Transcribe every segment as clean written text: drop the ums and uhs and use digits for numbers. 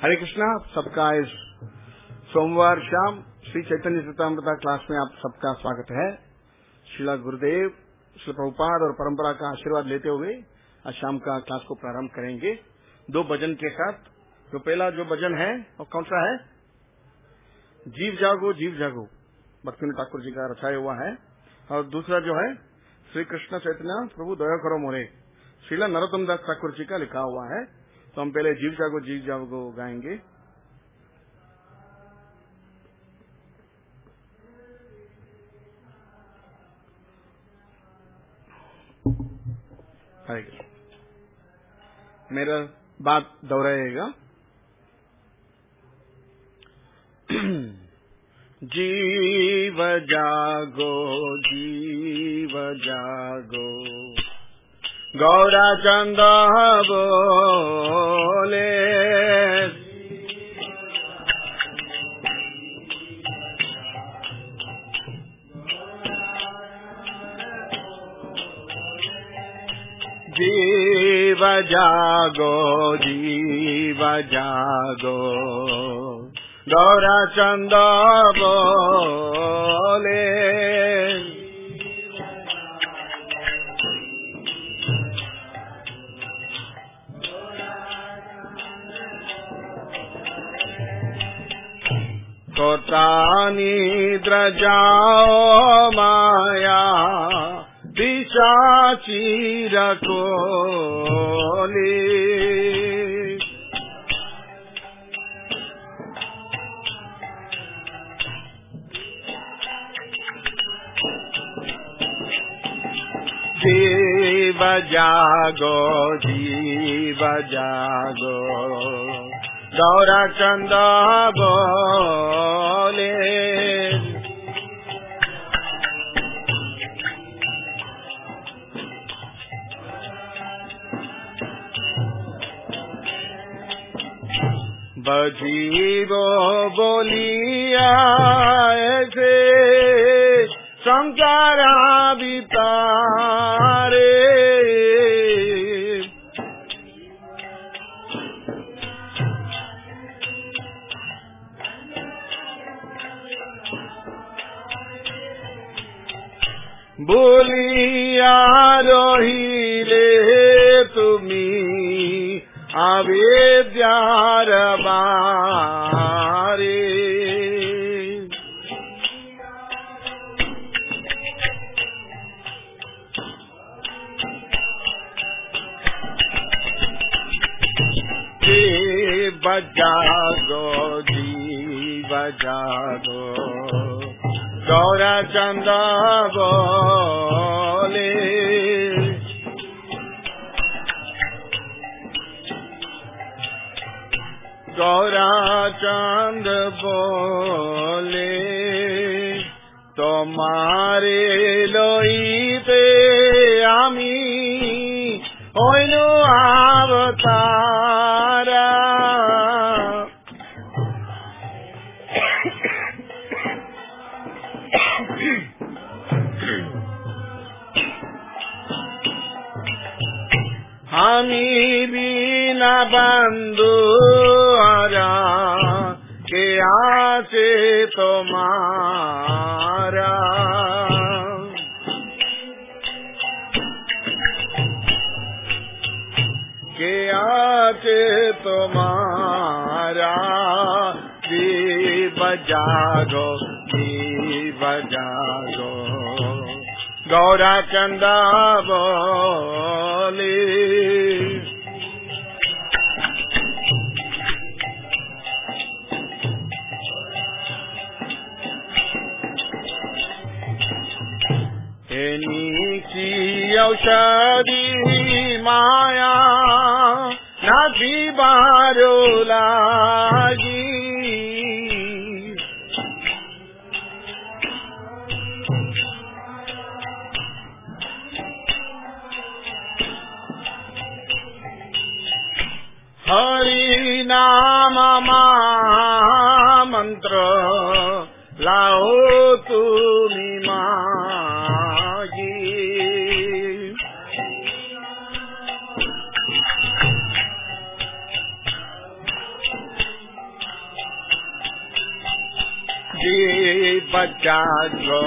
हरे कृष्णा। सबका इस सोमवार शाम श्री चैतन्य चरितामृत क्लास में आप सबका स्वागत है। श्रीला गुरुदेव, श्री प्रभुपाद और परंपरा का आशीर्वाद लेते हुए आज शाम का क्लास को प्रारंभ करेंगे 2 भजन के साथ। जो पहला जो भजन है वो कौन सा है? जीव जागो भक्तिविनोद ठाकुर जी का रचाया हुआ है। और दूसरा जो है श्री कृष्ण चैतन्य प्रभु दया करो मोरे, श्रीला नरोत्तम दास ठाकुर जी का लिखा हुआ है। तो हम पहले जीव जागो गाएंगे। मेरा बात दोहराइएगा। जीव जागो गौरा चंद बोले, जीव जागो गौरा चंद बोले, कोता निद्र जाओ माया पिशाची रखोली, जीव जागो गौरा चंद बोले, बजीबो बोलिया ऐसे संसारा बितारे, बोलिया रोहिले तुमी अवेद्यार बारे, जीव जागो गौरा चंद बोले, गौरा चंद बोले, तुम्हारे लोईते आमी होइनु अवतारा, हमी बिना बंधु आरा के आचे तुम्हारा, के आचे तुम्हारा, जीव जागो गौरा चंदा बोले, नीची औषधि माया नाची बारो लागी, हरि नाम मंत्र लाओ तुमी मागी, जीव जागो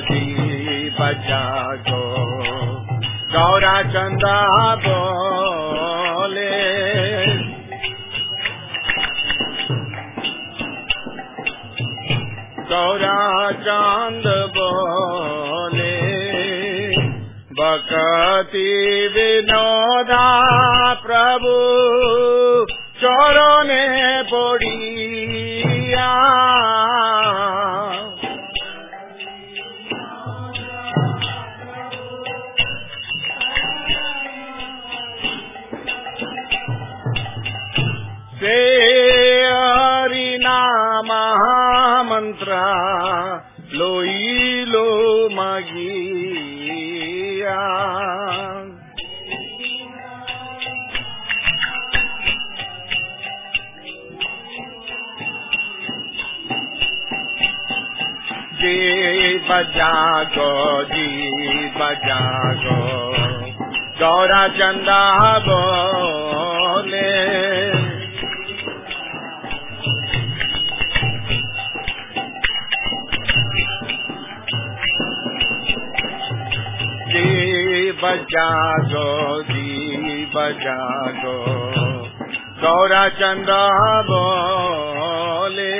गौरा चंदा बोले गौरा चांद बोले भक्ति विनोदा प्रभु चोरों ने बोड़िया से हरि नाम मंत्र लोई लो मगिया जी बजागो गौरा चंदा बोले बजागो गौरा चंदा बोले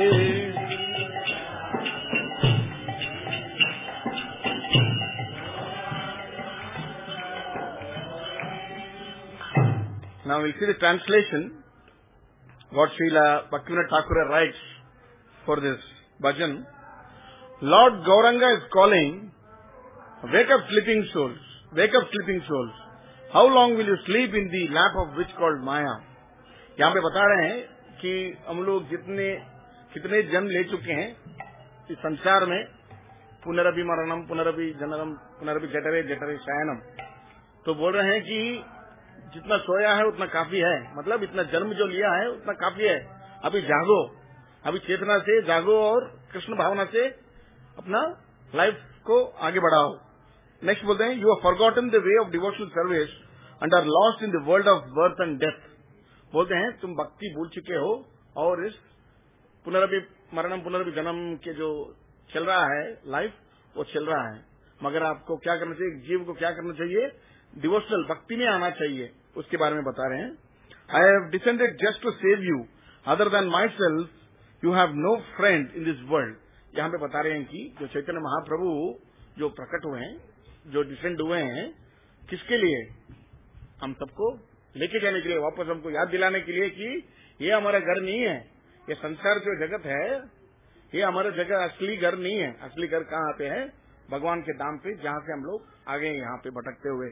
Now we'll see the translation what Srila Bhaktivinoda Thakur writes for this bhajan. Lord Gauranga is calling, wake up sleeping souls. Wake up sleeping souls. How long will you sleep in the lap of which called Maya? यहाँ पे बता रहे हैं कि हम लोग कितने जन्म ले चुके हैं इस संसार में, पुनरभि मरणम पुनरभि जननम पुनरभि जठरे जठरे शयनम। तो बोल रहे हैं कि जितना सोया है उतना काफी है, मतलब इतना जन्म जो लिया है उतना काफी है। अभी जागो, अभी चेतना से जागो और कृष्ण भावना से अपना लाइफ को आगे बढ़ाओ। नेक्स्ट बोलते हैं, you have forgotten the way of devotional service and are lost in the world of birth and death. बोलते हैं तुम भक्ति भूल चुके हो और इस पुनरभि मरणम पुनरभि जन्म के जो चल रहा है लाइफ, वो चल रहा है। मगर आपको क्या करना चाहिए, जीव को क्या करना चाहिए, डिवोशनल भक्ति में आना चाहिए, उसके बारे में बता रहे हैं। I have descended just to save you, other than myself you have no friend in this world. यहाँ पे बता रहे हैं कि जो चैतन्य महाप्रभु जो प्रकट हुए हैं, जो डिसेंड हुए हैं, किसके लिए, हम सबको लेके जाने के लिए, वापस हमको याद दिलाने के लिए कि ये हमारा घर नहीं है, ये संसार जो जगत है ये हमारा जगह असली घर नहीं है। असली घर कहाँ पे है, भगवान के धाम पे, जहाँ से हम लोग आ गए यहाँ पे भटकते हुए।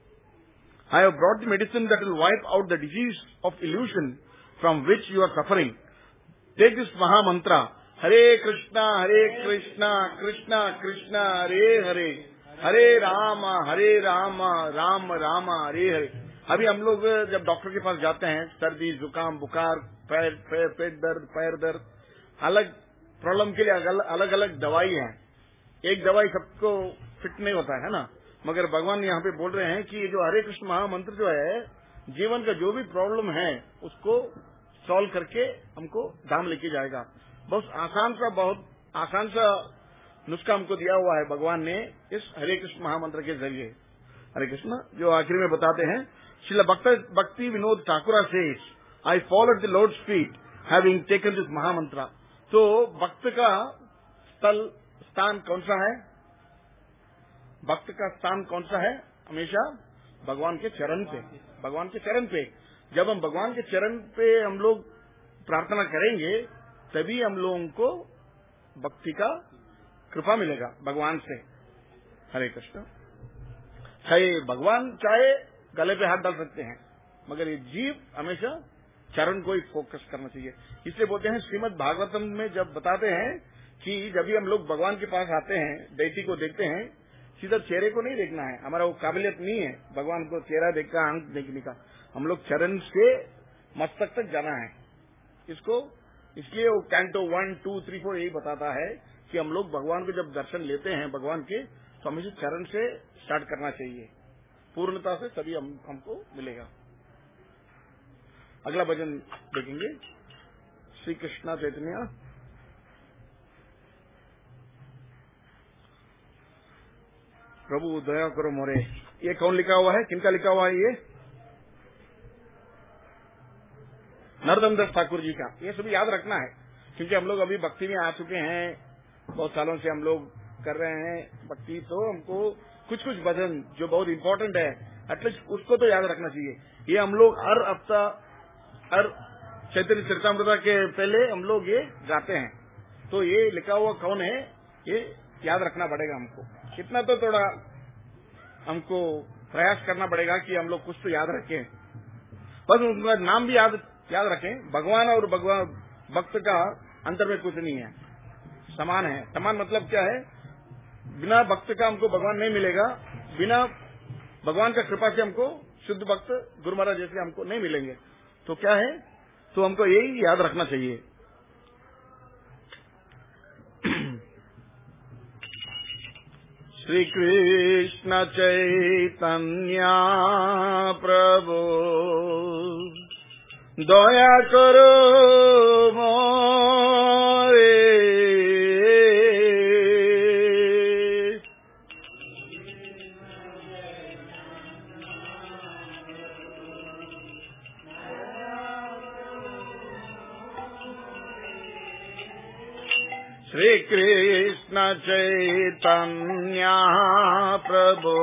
I have brought the medicine that will wipe out the disease of illusion from which you are suffering. Take this Maha Mantra, Hare Krishna, Krishna Krishna, Hare Hare, Hare Rama, Rama Rama, Hare Hare। अभी हम लोग जब doctor के पास जाते हैं, सर्दी जुकाम बुखार पेट दर्द पैर दर्द, अलग प्रॉब्लम के लिए अलग अलग दवाई है। एक दवाई सबको फिट नहीं होता है ना, मगर भगवान यहाँ पे बोल रहे हैं कि जो हरे कृष्ण महामंत्र जो है, जीवन का जो भी प्रॉब्लम है उसको सॉल्व करके हमको धाम लेके जाएगा। बहुत आसान सा नुस्खा हमको दिया हुआ है भगवान ने इस हरे कृष्ण महामंत्र के जरिए। हरे कृष्ण जो आखिर में बताते हैं, Srila Bhakti Vinod Thakur says, I followed the Lord's feet having taken this mahamantra. तो भक्त का स्थान कौन सा है, भक्त का स्थान कौन सा है, हमेशा भगवान के चरण पे, भगवान के चरण पे। जब हम भगवान के चरण पे हम लोग प्रार्थना करेंगे, तभी हम लोगों को भक्ति का कृपा मिलेगा भगवान से। हरे कृष्ण। भगवान चाहे गले पे हाथ डाल सकते हैं, मगर ये जीव हमेशा चरण को ही फोकस करना चाहिए। इसलिए बोलते हैं श्रीमद् भागवतम में जब बताते हैं कि जब भी हम लोग भगवान के पास आते हैं, डेटी को देखते हैं, सीधा चेहरे को नहीं देखना है, हमारा वो काबिलियत नहीं है भगवान को चेहरा देखकर आंख देखने का। हम लोग चरण से मस्तक तक जाना है इसको। इसलिए वो कैंटो 1, 2, 3, 4 यही बताता है कि हम लोग भगवान को जब दर्शन लेते हैं भगवान के, तो हमें चरण से स्टार्ट करना चाहिए, पूर्णता से तभी हमको मिलेगा। अगला भजन देखेंगे, श्री कृष्णा चैतन्य प्रभु दया करो मोरे। ये कौन लिखा हुआ है, किनका लिखा हुआ है? ये नरोत्तम दास ठाकुर जी का। ये सभी याद रखना है, क्योंकि हम लोग अभी भक्ति में आ चुके हैं, बहुत सालों से हम लोग कर रहे हैं भक्ति, तो हमको कुछ कुछ भजन जो बहुत इम्पोर्टेंट है एटलीस्ट उसको तो याद रखना चाहिए। ये हम लोग हर हफ्ता, हर चैतन्य चरितामृत के पहले हम लोग ये गाते हैं। तो ये लिखा हुआ कौन है ये याद रखना पड़ेगा हमको। इतना तो थोड़ा हमको प्रयास करना पड़ेगा कि हम लोग कुछ तो याद रखें, बस उनका नाम भी याद रखें। भगवान और भक्त का अंतर में कुछ नहीं है, समान है। समान मतलब क्या है? बिना भक्त का हमको भगवान नहीं मिलेगा, बिना भगवान का कृपा से हमको शुद्ध भक्त गुरु महाराज जैसे हमको नहीं मिलेंगे। तो क्या है, तो हमको यही याद रखना चाहिए। श्री कृष्ण चैतन्य प्रभु दया करो मोरे। श्री कृष्ण चैतन्य प्रभु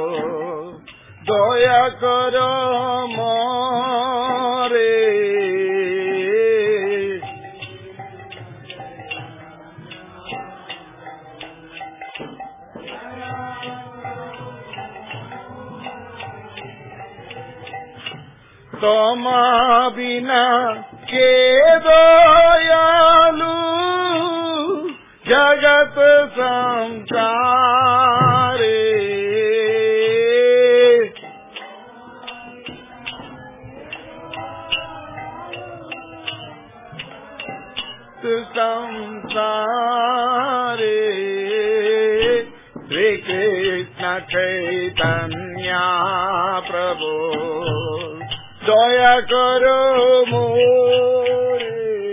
दया करो मोरे। तुम बिना के दयालु जगत संसारे। संसारे श्री कृष्ण चैतन्य प्रभु दया करो मोरे।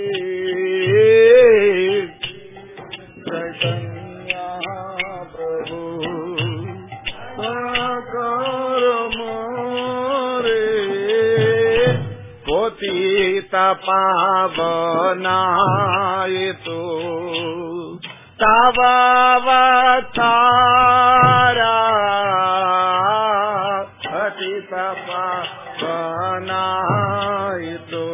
चैतन्य प्रभु दया करो मोरे। पतित पावनाय तो तव अवतारा। पतित पावनाय तो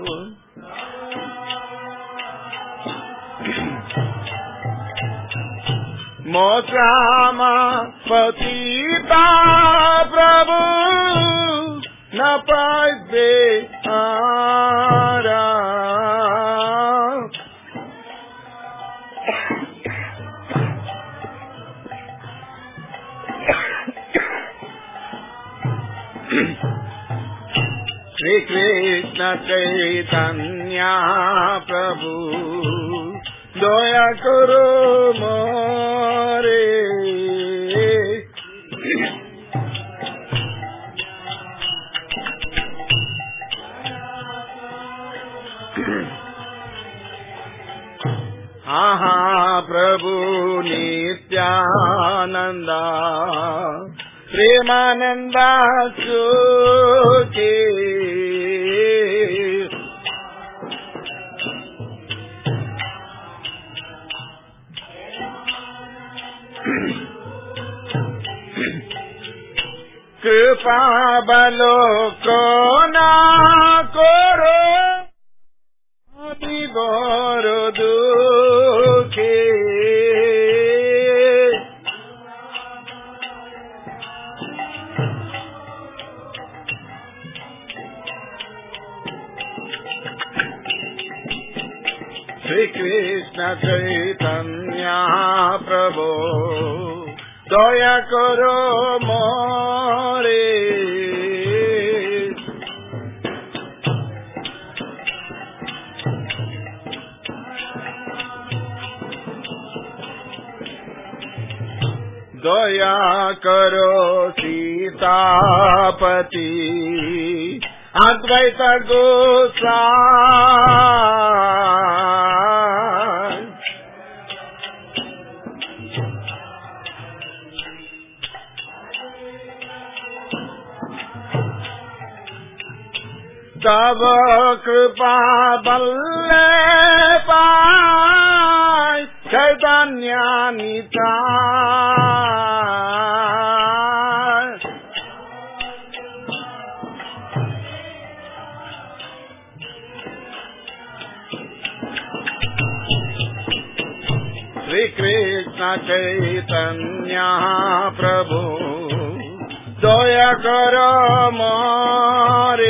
मोक्षाम पतिता प्रभु न पाए आरा। श्री कृष्ण चैतन्य प्रभु दया करो मोरे। हाँ प्रभु नित्यानंदा प्रेमानंदा सुखे। कृपा बलो को ना करो बड़ दुखे। श्री कृष्ण चैतन्य प्रभु दया करो मोरे। दया करो सीतापति अद्वैत गोसाई। तव कृपा बल्ले पाय चैतन्यानिता श्री कृष्ण चैतन्य प्रभु दया करो मोरे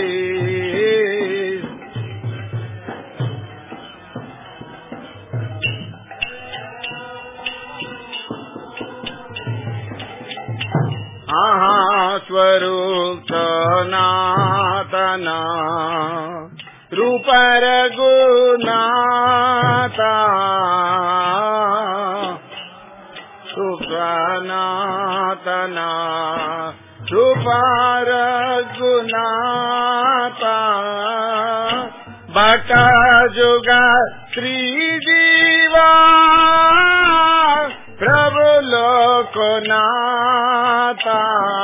स्वरूप सनातना रूप रघुनाथा सनातना रूप रघुनाथा भट जुगा श्रीजीवा प्रभु लोकनाथा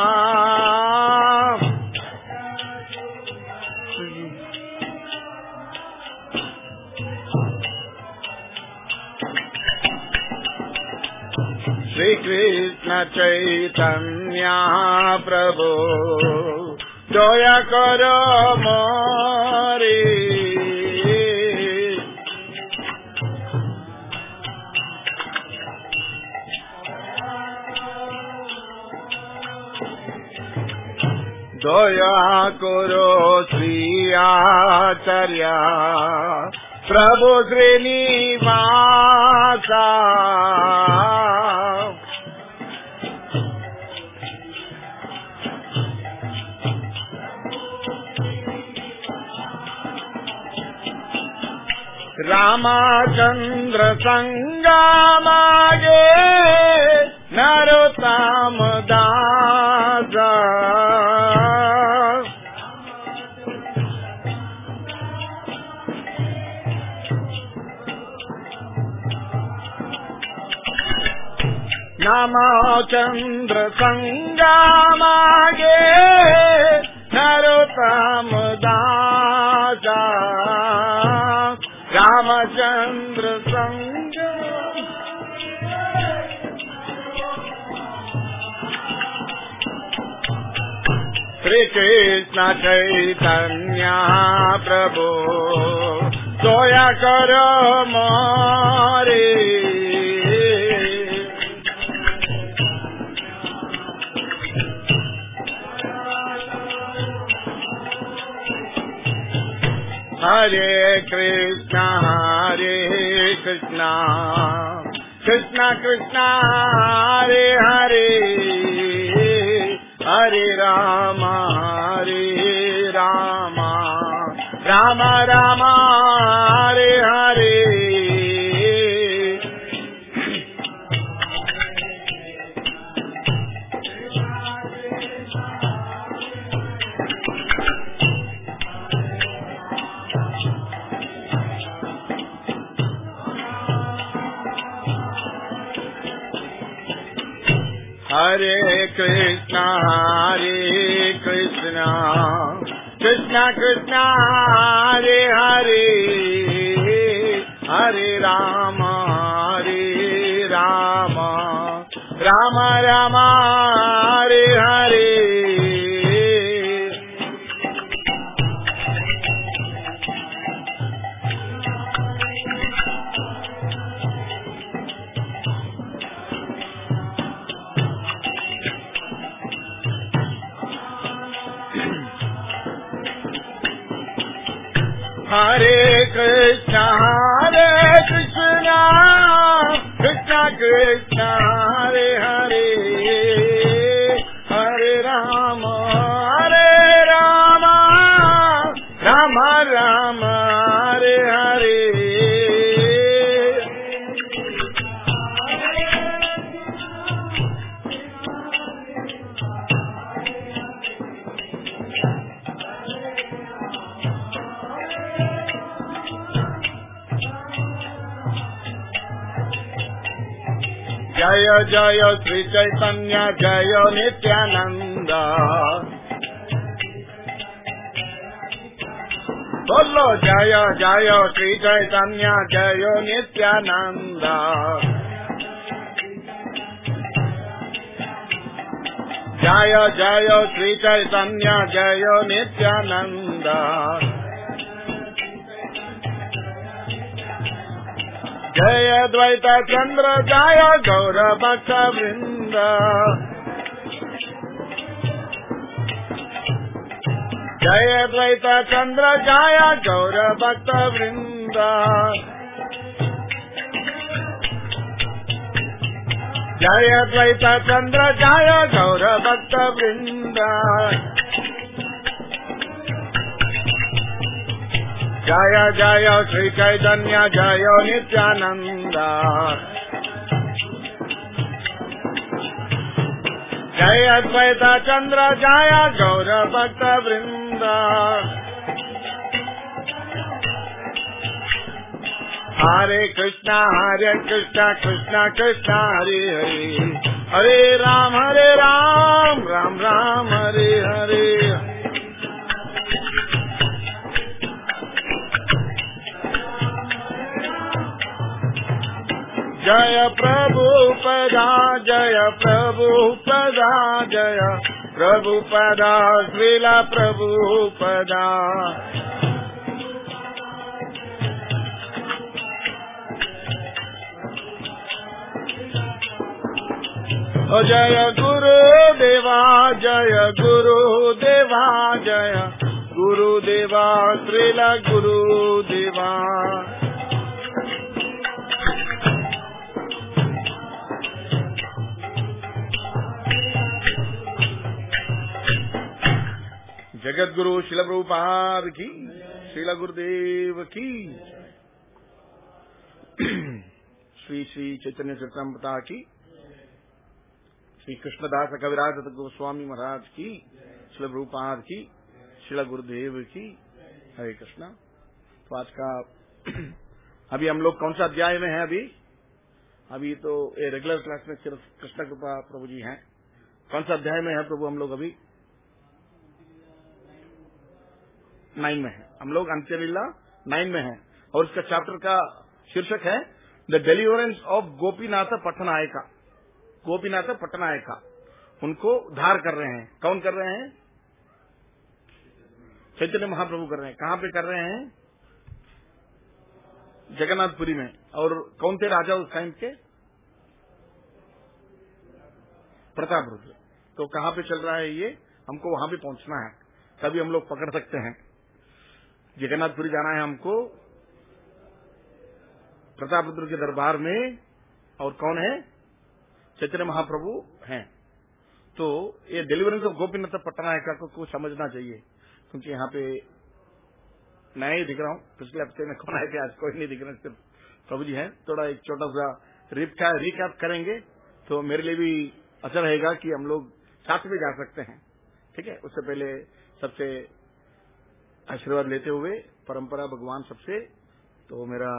श्री कृष्ण चैतन्य प्रभु दया करो मोरे दया करो श्री आचार्य प्रभु श्रीनिवासा रामचंद्र संगमागे नरोत्तम दास रामचंद्र संगमागे नरोत्तम दास रामचंद्र संग श्री कृष्ण चैतन्य प्रभु दया करो मोरे हरे कृष्ण कृष्ण कृष्ण हरे हरे हरे राम राम राम हरे हरे हरे कृष्ण कृष्ण कृष्ण हरे हरे हरे राम राम राम हरे हरे हरे कृष्ण कृष्ण कृष्ण हरे हरे हरे राम राम राम हरे हरे जय जय श्री चैतन्य जय नित्यानंद बोलो जय जय श्री चैतन्य जय नित्यानंद। जय जय श्री चैतन्य जय नित्यानंद। जय द्वैत चंद्र जय गौर भक्त वृंद। जय द्वैत चंद्र जय गौर भक्त वृंद। जय द्वैत चंद्र जय गौर भक्त वृंद। जय जय श्री चैतन्य जय नित्यानंद। जय द्वैत चंद्र जय गौर भक्त वृंद। हरे कृष्णा कृष्णा कृष्णा हरे हरे, हरे राम राम राम हरे हरे। जय प्रभुपदा जय प्रभुपदा जय प्रभुपदा श्रीला प्रभुपदा। जय गुरुदेवा जय गुरुदेवा जय गुरुदेवा श्रीला गुरुदेवा। जगत गुरु श्रील प्रभुपाद की, श्रील गुरुदेव की। श्री श्री चैतन्य चरितामृत की, श्री कृष्णदास कविराज गोस्वामी महाराज की, श्रील प्रभुपाद की, श्रील गुरुदेव की। हरे कृष्णा। तो आज का अभी हम लोग कौन सा अध्याय में हैं? अभी तो ये रेगुलर क्लास में सिर्फ कृष्ण कृपा प्रभु जी हैं। कौन सा अध्याय में है प्रभु? हम लोग अभी 9 में है। हम लोग अंत्यलीला 9 में है और इसका चैप्टर का शीर्षक है the deliverance of Gopinath Pattanayaka. Gopinath Pattanayaka उनको उद्धार कर रहे हैं। कौन कर रहे हैं? चैतन्य महाप्रभु कर रहे हैं। कहाँ पे कर रहे हैं? जगन्नाथपुरी में। और कौन थे राजा उस टाइम के? प्रतापरुद्र। तो कहाँ पे चल रहा है ये? हमको वहां भी पहुंचना है, तभी हम लोग पकड़ सकते हैं। जगन्नाथपुरी जाना है हमको, प्रतापरुद्र के दरबार में। और कौन है? चैतन्य महाप्रभु हैं। तो ये डिलीवरेंस ऑफ गोपीनाथ पट्टनायका को समझना चाहिए, क्योंकि यहाँ पे मैं ही दिख रहा हूँ। पिछले हफ्ते में कौन आए थे? आज कोई नहीं दिख रहा, सिर्फ प्रभु जी हैं। थोड़ा एक छोटा सा रिकैप करेंगे तो मेरे लिए भी अच्छा रहेगा कि हम लोग साथ में जा सकते हैं। ठीक है। उससे पहले सबसे आशीर्वाद लेते हुए परंपरा भगवान सबसे, तो मेरा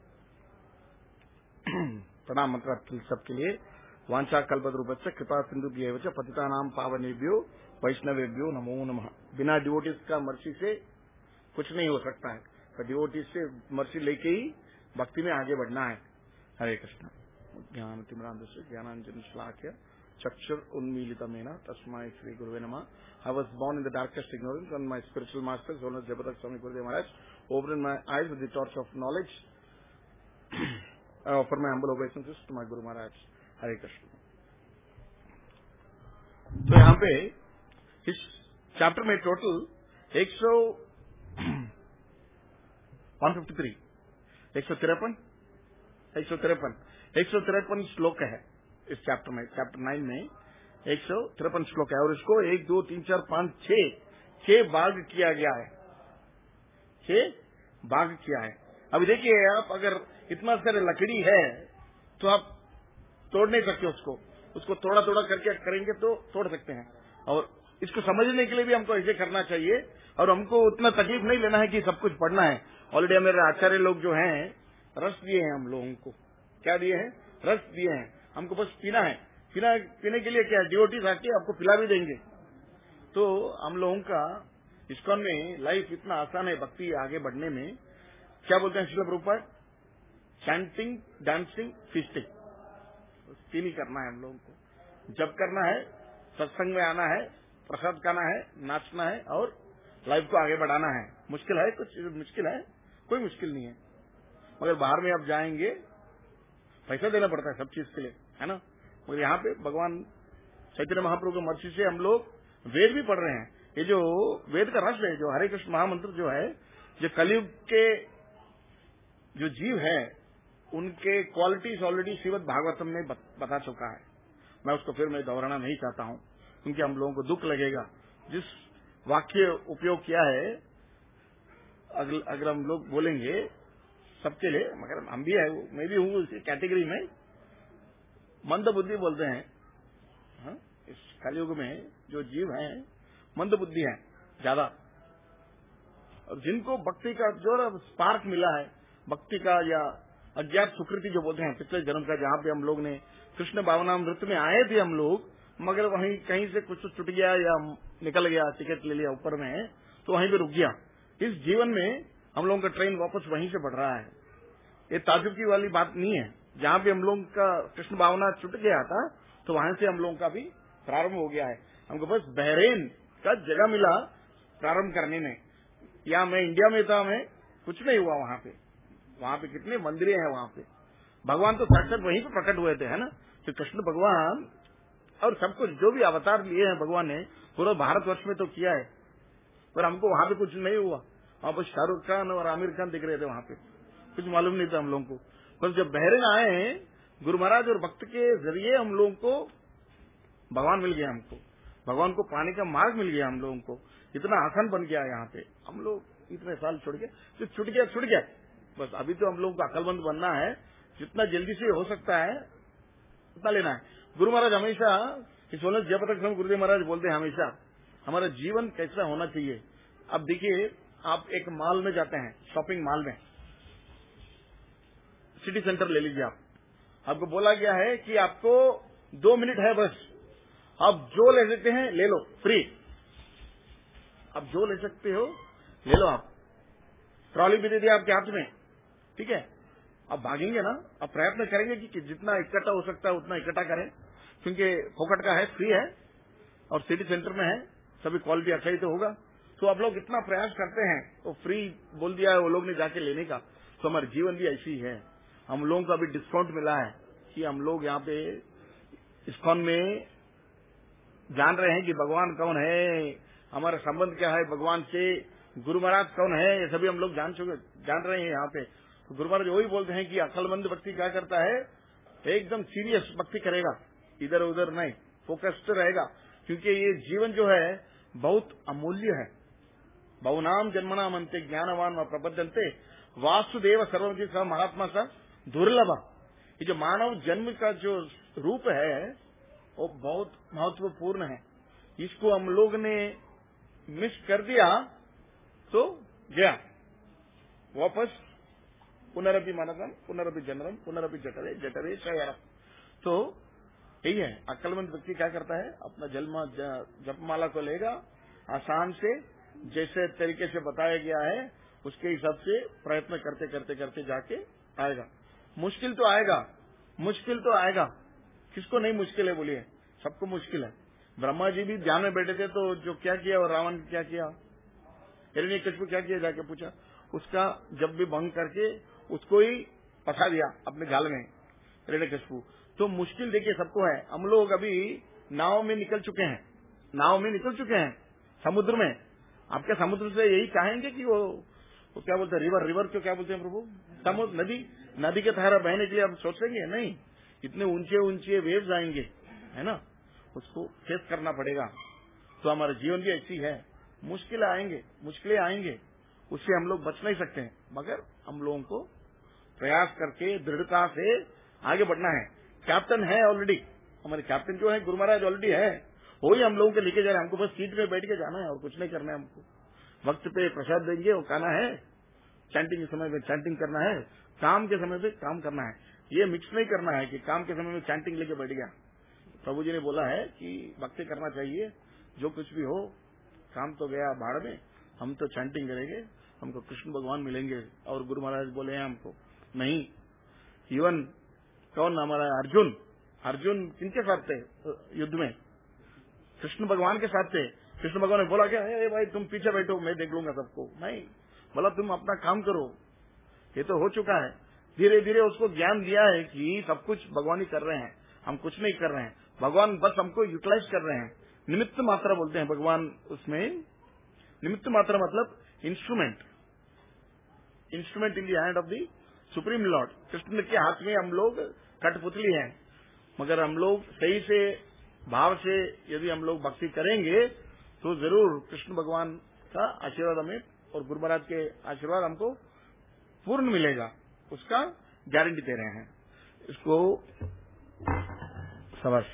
प्रणाम मंत्र सबके लिए। वांछा कल्पतरुभ्यश्च कृपा सिंधुभ्यैव च पतितानां पावनेभ्यो वैष्णवेभ्यो नमो नमः। बिना डिवोटीज का मर्सी से कुछ नहीं हो सकता है, तो डिवोटीज से मर्सी लेके ही भक्ति में आगे बढ़ना है। हरे कृष्ण। ज्ञान तिम्रांधस्य ज्ञानांजन श्लाघ्य चक्षुर उन्मीलितमेन तस्मै श्री गुरुवे नमः। I was born in the darkest ignorance, and my spiritual masters, Honorable Jabbatak Swami Gurudev Maharaj, opened my eyes with the torch of knowledge. I offer my humble obeisances to my Guru Maharaj. हरे कृष्ण। तो यहाँ पे इस chapter में total 153 श्लोक है इस chapter में। Chapter 9 में 153 श्लोक है और इसको 1, 2, 3, 4, 5, 6 भाग किया गया है। 6 भाग किया है। अभी देखिए, आप अगर इतना सारे लकड़ी है तो आप तोड़ नहीं सकते उसको थोड़ा थोड़ा करके करेंगे तो तोड़ सकते हैं। और इसको समझने के लिए भी हमको ऐसे करना चाहिए, और हमको उतना तकलीफ नहीं लेना है कि सब कुछ पढ़ना है। ऑलरेडी मेरे आचार्य लोग जो हैं रस दिए हैं हम लोगों को। क्या दिए हैं? रस दिए हैं। हमको बस पीना है। पीने के लिए क्या है? डिवोटीज आके आपको पिला भी देंगे। तो हम लोगों का इस्कॉन में लाइफ इतना आसान है भक्ति आगे बढ़ने में। क्या बोलते हैं Srila Prabhupada? Chanting, dancing, feasting, तीन ही करना है हम लोगों को। जब करना है, सत्संग में आना है, प्रसाद खाना है, नाचना है और लाइफ को आगे बढ़ाना है। मुश्किल है? कुछ मुश्किल है? कोई मुश्किल नहीं है। मगर बाहर में अब जाएंगे, पैसा देना पड़ता है सब चीज के लिए, है ना। मगर यहाँ पे भगवान चैतन्य महाप्रभु की मर्जी से हम लोग वेद भी पढ़ रहे हैं। ये जो वेद का रस है, जो हरे कृष्ण महामंत्र जो है, जो कलयुग के जो जीव है उनके क्वालिटीज ऑलरेडी श्रीमद् भागवतम में बता चुका है। मैं उसको फिर मैं दोहराना नहीं चाहता हूँ, क्योंकि हम लोगों को दुख लगेगा। जिस वाक्य उपयोग किया है, अगर हम लोग बोलेंगे सबके लिए, मगर हम भी है, मैं भी हूँ इसी कैटेगरी में, मंद बुद्धि बोलते हैं। हाँ? इस कलयुग में जो जीव हैं मंद बुद्धि हैं ज्यादा, और जिनको भक्ति का जो स्पार्क मिला है, भक्ति का या अज्ञात सुकृति जो बोलते हैं पिछले जन्म का, जहाँ पे हम लोग ने कृष्ण भावनामृत में आए थे हम लोग, मगर वहीं कहीं से कुछ छुट गया या निकल गया, टिकट ले लिया ऊपर में, तो वहीं पे रुक गया। इस जीवन में हम लोगों का ट्रेन वापस वहीं से बढ़ रहा है। ये ताजुब की वाली बात नहीं है। जहाँ पे हम लोगों का कृष्ण भावना छुट गया था, तो वहां से हम लोगों का भी प्रारंभ हो गया है। हमको बस बहरेन का जगह मिला प्रारंभ करने में। या मैं इंडिया में था, मैं कुछ नहीं हुआ वहां पे। वहां पे कितने मंदिरें हैं, वहां पे भगवान तो साक्षात वहीं पे प्रकट हुए थे, है ना। तो कृष्ण भगवान और सब कुछ जो भी अवतार लिए हैं भगवान ने, पूरा भारतवर्ष में तो किया है, पर हमको वहां पे कुछ नहीं हुआ। वहां पर शाहरुख खान और आमिर खान दिख रहे थे, वहां पे कुछ मालूम नहीं था हम लोगों को। पर जब बहरेन आए हैं, गुरु महाराज और भक्त के जरिए हम लोगों को भगवान मिल गया। हमको भगवान को पाने का मार्ग मिल गया। हम लोगों को इतना आसान बन गया यहाँ पे। हम लोग इतने साल छोड़ के जो छुट गया बस। अभी तो हम लोगों को अकलमंद बनना है, जितना जल्दी से हो सकता है उतना लेना है। गुरु महाराज हमेशा इस 16 जयपतक समय गुरुदेव महाराज बोलते हैं हमेशा हमारा जीवन कैसा होना चाहिए। अब देखिए, आप एक मॉल में जाते हैं, शॉपिंग मॉल में, सिटी सेंटर ले लीजिए। आपको बोला गया है कि आपको 2 मिनट है बस, आप जो ले सकते हैं ले लो, फ्री। आप जो ले सकते हो ले लो। आप ट्रॉली भी दे दिया आपके हाथ में, ठीक है। आप भागेंगे ना, आप प्रयत्न करेंगे कि जितना इकट्ठा हो सकता है उतना इकट्ठा करें, क्योंकि फोकट का है, फ्री है और सिटी सेंटर में है, सभी क्वालिटी अच्छा ही तो होगा। तो आप लोग इतना प्रयास करते हैं, तो फ्री बोल दिया है वो लोग ने जाके लेने का। तो हमारे जीवन भी ऐसी ही है। हम लोगों को अभी डिस्काउंट मिला है कि हम लोग यहाँ पे इस्कॉन में जान रहे हैं कि भगवान कौन है, हमारा संबंध क्या है भगवान से, गुरु महाराज कौन है, ये सभी हम लोग जान रहे हैं यहाँ पे। तो गुरु महाराज वही बोलते हैं कि अक्लमंद व्यक्ति क्या करता है, एकदम सीरियस भक्ति करेगा, इधर उधर नहीं, फोकस्ड रहेगा, क्योंकि ये जीवन जो है बहुत अमूल्य है। बहुनाम जन्मनाम अंते ज्ञानवान व प्रबद्धन्ते वासुदेव सर्वमिति स महात्मा सा दुर्लभ। ये जो मानव जन्म का जो रूप है वो बहुत महत्वपूर्ण है। इसको हम लोग ने मिस कर दिया तो गया वापस पुनरपि मानसम पुनरपि जनरम पुनरपि जठरे जठरे शयरम। तो यही है, अक्लमंद व्यक्ति क्या करता है, अपना जपमाला को लेगा आसान से, जैसे तरीके से बताया गया है उसके हिसाब से प्रयत्न करते करते करते जाके आएगा। मुश्किल तो आएगा, किसको नहीं मुश्किल है बोलिए, सबको मुश्किल है। ब्रह्मा जी भी ध्यान में बैठे थे तो जो क्या किया और रावण क्या किया, हिरण्यकशिपु क्या किया, जाके पूछा, उसका जब भी भंग करके उसको ही फंसा दिया अपने गाल में हिरण्यकशिपु। तो मुश्किल देखिए सबको है। हम लोग अभी नाव में निकल चुके हैं समुद्र में। आप क्या समुद्र से यही चाहेंगे कि वो क्या बोलते हैं, रिवर क्यों क्या बोलते हैं प्रभु, समुद्र, नदी के धारा बहने के लिए हम सोचेंगे नहीं, इतने ऊंचे वेव्स आएंगे, है ना, उसको फेस करना पड़ेगा। तो हमारा जीवन भी ऐसी है, मुश्किलें आएंगे, उससे हम लोग बच नहीं सकते हैं, मगर हम लोगों को प्रयास करके दृढ़ता से आगे बढ़ना है। कैप्टन है ऑलरेडी, हमारे कैप्टन जो है गुरु महाराज ऑलरेडी है, वही हम लोगों को लेके जा रहे हैं। हमको बस सीट में बैठ के जाना है और कुछ नहीं करना है। हमको वक्त पे प्रसाद देंगे, वो खाना है, चैंटिंग के समय में चैंटिंग करना है, काम के समय में काम करना है। ये मिक्स नहीं करना है कि काम के समय में चैंटिंग लेके बैठ गया। प्रभु जी ने बोला है कि भक्ति करना चाहिए, जो कुछ भी हो, काम तो गया भाड़ में, हम तो चैंटिंग करेंगे, हमको कृष्ण भगवान मिलेंगे। और गुरु महाराज बोले हैं हमको नहीं, इवन कौन हमारा अर्जुन, अर्जुन किनके साथ थे युद्ध में? कृष्ण भगवान के साथ थे। कृष्ण भगवान ने बोला क्या, ए भाई तुम पीछे बैठो, मैं देख लूंगा सबको? नहीं, बोला तुम अपना काम करो, ये तो हो चुका है। धीरे धीरे उसको ज्ञान दिया है कि सब कुछ भगवान ही कर रहे हैं, हम कुछ नहीं कर रहे हैं, भगवान बस हमको यूटिलाइज कर रहे हैं। निमित्त मात्रा बोलते हैं भगवान उसमें। निमित्त मात्रा मतलब instrument, instrument in the hand of the supreme Lord. Krishna के हाथ में हम लोग कठपुतली हैं, मगर हम लोग सही से भाव से यदि हम लोग भक्ति करेंगे तो जरूर कृष्ण भगवान का आशीर्वाद हमें और गुरु महाराज के आशीर्वाद हमको पूर्ण मिलेगा, उसका गारंटी दे रहे हैं। इसको सबस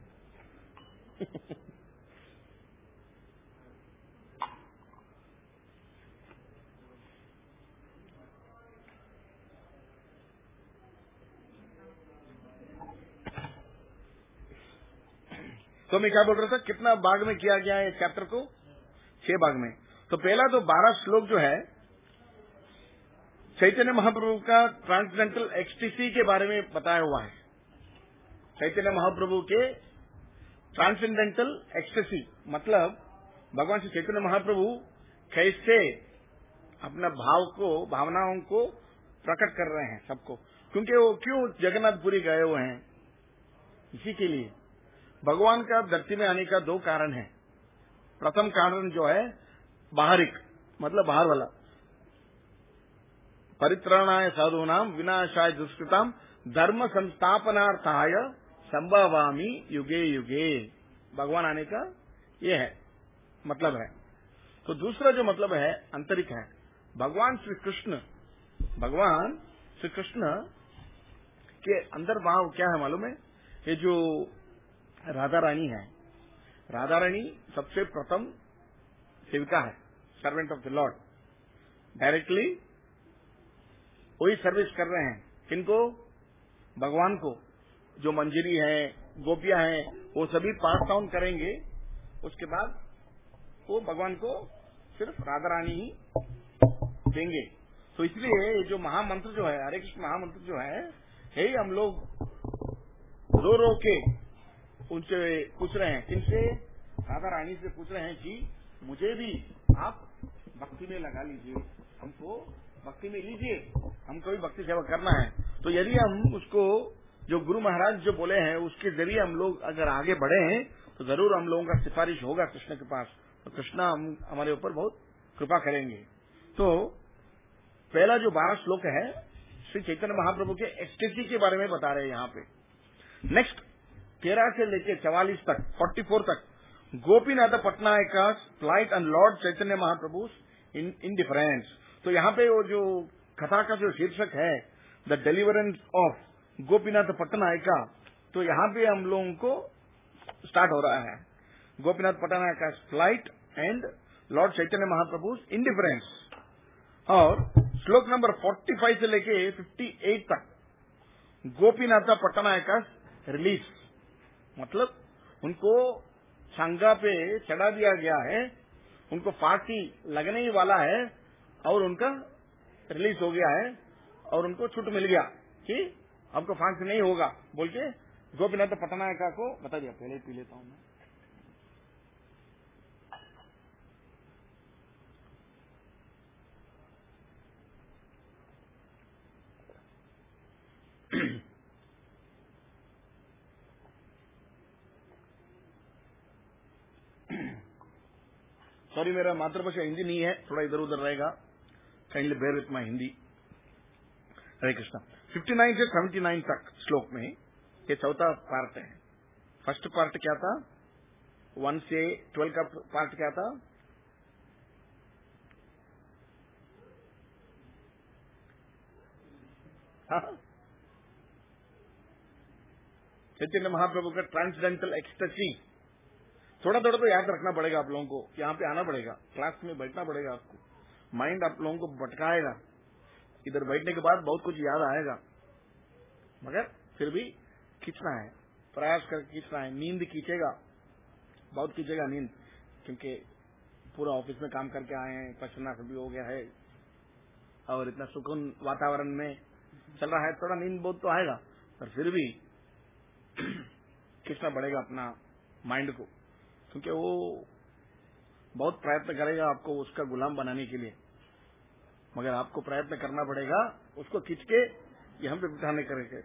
तो मैं क्या बोल रहा था, कितना भाग में किया गया है चैप्टर को? 6 भाग में। तो पहला तो 12 श्लोक जो है चैतन्य महाप्रभु का ट्रांसडेंटल एक्सटेसी के बारे में बताया हुआ है। चैतन्य महाप्रभु के ट्रांसडेंटल एक्सटेसी मतलब भगवान श्री चैतन्य महाप्रभु कैसे अपना भाव को, भावनाओं को प्रकट कर रहे हैं सबको। क्योंकि वो क्यों जगन्नाथपुरी गए हुए हैं? इसी के लिए। भगवान का धरती में आने का 2 कारण है। प्रथम कारण जो है बाहरिक, मतलब बाहर वाला, परित्राणाय साधूनाम विनाशाय दुष्कृताम धर्म संस्थापनार्थाय संभवामि युगे युगे। भगवान आने का ये है मतलब है। तो दूसरा जो मतलब है आंतरिक है। भगवान श्री कृष्ण, भगवान श्री कृष्ण के अंदर भाव क्या है मालूम है? ये जो राधा रानी है, राधा रानी सबसे प्रथम सेविका है, servant of the Lord. Directly वही सर्विस कर रहे हैं। किनको? भगवान को। जो मंजरी है, गोपियां हैं, वो सभी पास डाउन करेंगे। उसके बाद वो भगवान को सिर्फ राधा रानी ही देंगे। तो इसलिए ये जो महामंत्र जो है, हरे कृष्ण महामंत्र जो है, यही हम लोग रो रो के उनसे पूछ रहे हैं। किनसे? राधा रानी से पूछ रहे हैं कि मुझे भी आप भक्ति में लगा लीजिए, हमको भक्ति में लीजिए, हमको भी भक्ति सेवा करना है। तो यदि हम उसको, जो गुरु महाराज जो बोले हैं, उसके जरिए हम लोग अगर आगे बढ़े हैं तो जरूर हम लोगों का सिफारिश होगा कृष्ण के पास, तो कृष्ण हमारे ऊपर बहुत कृपा करेंगे। तो पहला जो 12 श्लोक है श्री चैतन्य महाप्रभु के एक्सटेसी के बारे में बता रहे हैं यहाँ पे। नेक्स्ट 13 से लेकर 44 तक, 44 तक, गोपीनाथ पटनायक का flight and Lord Chaitanya Mahaprabhu indifference. तो यहाँ पे वो जो कथा का जो शीर्षक है the deliverance of Gopinath Pattanayaka, तो यहाँ पे हम लोगों को स्टार्ट हो रहा है गोपीनाथ पटनायक का flight and Lord Chaitanya Mahaprabhu indifference. और श्लोक नंबर 45 से लेके 58 तक गोपीनाथ पटनायक का रिलीज, मतलब उनको शंगा पे चढ़ा दिया गया है, उनको फांसी लगने ही वाला है और उनका रिलीज हो गया है और उनको छूट मिल गया कि आपको फांसी नहीं होगा बोल के गोपीनाथ पटनायका को बता दिया। पहले पी लेता हूं मैं। सॉरी, मेरा मातृभाषा हिंदी नहीं है, थोड़ा इधर उधर रहेगा, kindly bear with my Hindi. Hare Krishna. 59 से 79 तक श्लोक में ये चौथा पार्ट है। फर्स्ट पार्ट क्या था? 1 से 12 का पार्ट क्या था? चैतन्य महाप्रभु का ट्रांसडेंटल एक्सटेसी। थोड़ा थोड़ा तो याद रखना पड़ेगा आप लोगों को, यहाँ पे आना पड़ेगा, क्लास में बैठना पड़ेगा आपको, माइंड आप लोगों को भटकाएगा। इधर बैठने के बाद बहुत कुछ याद आएगा, मगर फिर भी खींचना है, प्रयास करके खींचना है। नींद खींचेगा, बहुत खींचेगा नींद, क्योंकि पूरा ऑफिस में काम करके आए हैं, पसीना भी हो गया है और इतना सुकून वातावरण में चल रहा है, थोड़ा नींद बहुत तो आएगा, पर फिर भी खींचना पड़ेगा अपना माइंड को, क्योंकि वो बहुत प्रयत्न करेगा आपको उसका गुलाम बनाने के लिए, मगर आपको प्रयत्न करना पड़ेगा उसको खींच के यहाँ पे बिठाने करेंगे,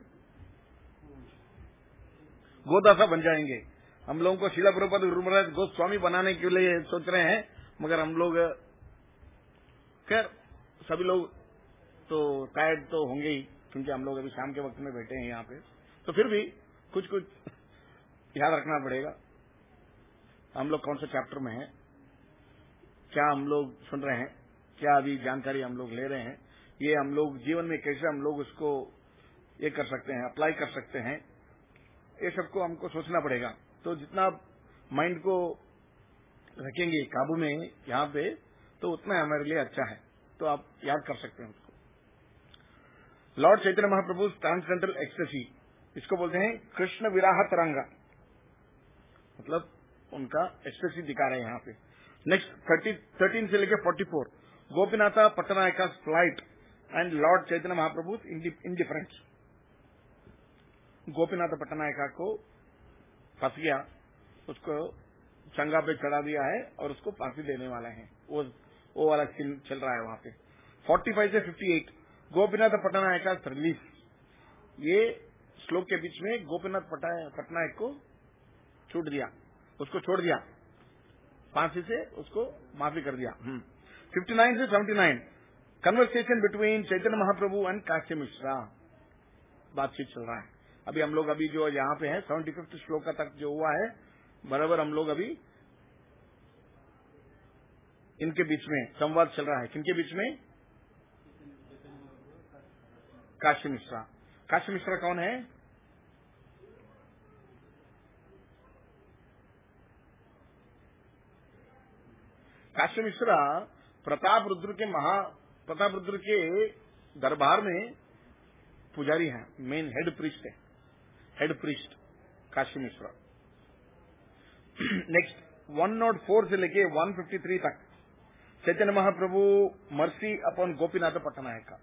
गोदासा बन जाएंगे। हम लोगों को शिला प्रभुपाद गुरु महाराज गोस्वामी बनाने के लिए सोच रहे हैं, मगर हम लोग खैर सभी लोग तो टायर्ड तो होंगे ही, क्योंकि हम लोग अभी शाम के वक्त में बैठे हैं यहाँ पे, तो फिर भी कुछ कुछ याद रखना पड़ेगा। हम लोग कौन से चैप्टर में हैं, क्या हम लोग सुन रहे हैं, क्या अभी जानकारी हम लोग ले रहे हैं, ये हम लोग जीवन में कैसे हम लोग उसको ये कर सकते हैं, अप्लाई कर सकते हैं, ये सबको हमको सोचना पड़ेगा। तो जितना आप माइंड को रखेंगे काबू में यहाँ पे, तो उतना हमारे लिए अच्छा है, तो आप याद कर सकते हैं उसको। लॉर्ड चैतन्य महाप्रभु ट्रांससेंडेंटल एक्सटेसी, इसको बोलते हैं कृष्ण विराह तरंगा, मतलब उनका एक्सटेसी दिखा रहे हैं यहाँ पे। नेक्स्ट 13 से लेकर 44, Gopinath Pattanayak flight and Lord Chaitanya Mahaprabhu indifference. Gopinath Pattanayak को फंस गया, उसको चंगा पे चढ़ा दिया है और उसको फांसी देने वाला है, वो वाला सीन चल रहा है वहां पे। 45 से 58, गोपीनाथ पट्टनायक रिलीफ, ये श्लोक के बीच में गोपीनाथ पट्टनायक को छूट दिया, उसको छोड़ दिया, फांसी से उसको माफी कर दिया। 59 से 79, conversation between Chaitanya Mahaprabhu and Kashi Mishra, बातचीत चल रहा है अभी। हम लोग अभी जो यहाँ पे है 75 श्लोक तक जो हुआ है, बराबर हम लोग अभी इनके बीच में संवाद चल रहा है। किनके बीच में? काशी मिश्रा। काशी मिश्रा कौन है? काशी मिश्रा प्रताप रुद्र के दरबार में पुजारी हैं, मेन हेड प्रीस्ट है, head priest Kashi Mishra. Next 104 से लेके 153 तक चैतन्य महाप्रभु मर्सी अपॉन गोपीनाथ पट्टनायक का।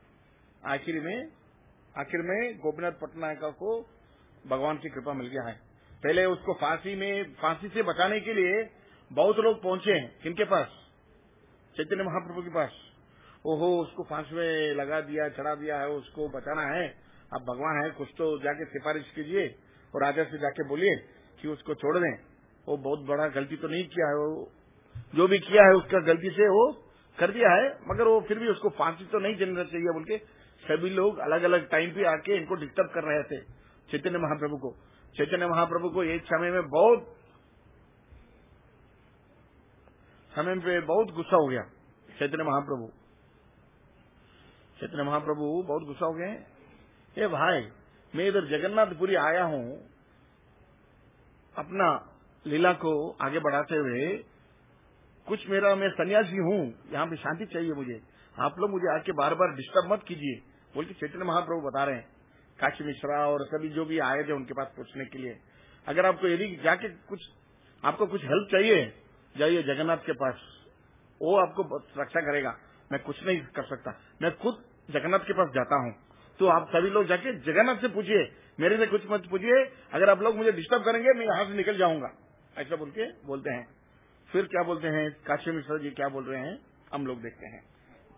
आखिर में गोपीनाथ पट्टनायक को भगवान की कृपा मिल गया है। पहले उसको फांसी से बचाने के लिए बहुत लोग पहुंचे हैं, किनके पास? चैतन्य महाप्रभु के पास। ओहो, उसको फांसी में लगा दिया, चढ़ा दिया है, उसको बचाना है, अब भगवान है, कुछ तो जाके सिफारिश कीजिए और राजा से जाके बोलिए कि उसको छोड़ दें, वो बहुत बड़ा गलती तो नहीं किया है, वो जो भी किया है उसका गलती से वो कर दिया है, मगर वो फिर भी उसको फांसी तो नहीं देना चाहिए बोल के सभी लोग अलग अलग टाइम पे आके इनको डिस्टर्ब कर रहे थे चैतन्य महाप्रभु को। चैतन्य महाप्रभु को एक समय में बहुत गुस्सा हो गया। चैतन्य महाप्रभु बहुत गुस्सा हो गए। ए भाई, मैं इधर जगन्नाथपुरी आया हूँ अपना लीला को आगे बढ़ाते हुए, मैं सन्यासी हूँ, यहाँ पे शांति चाहिए मुझे, आप लोग मुझे आके बार बार डिस्टर्ब मत कीजिए बोल के चैतन्य महाप्रभु बता रहे हैं। काशी मिश्रा और सभी जो भी आए थे उनके पास पूछने के लिए, अगर आपको यदि जाके आपको कुछ हेल्प चाहिए, जाइए जगन्नाथ के पास, वो आपको रक्षा करेगा, मैं कुछ नहीं कर सकता, मैं खुद जगन्नाथ के पास जाता हूँ, तो आप सभी लोग जाके जगन्नाथ से पूछिए, मेरे से कुछ मत पूछिए, अगर आप लोग मुझे डिस्टर्ब करेंगे मैं यहाँ से निकल जाऊंगा, ऐसा बोल के बोलते हैं। फिर क्या बोलते हैं काशी मिश्रा जी, क्या बोल रहे हैं हम लोग देखते हैं।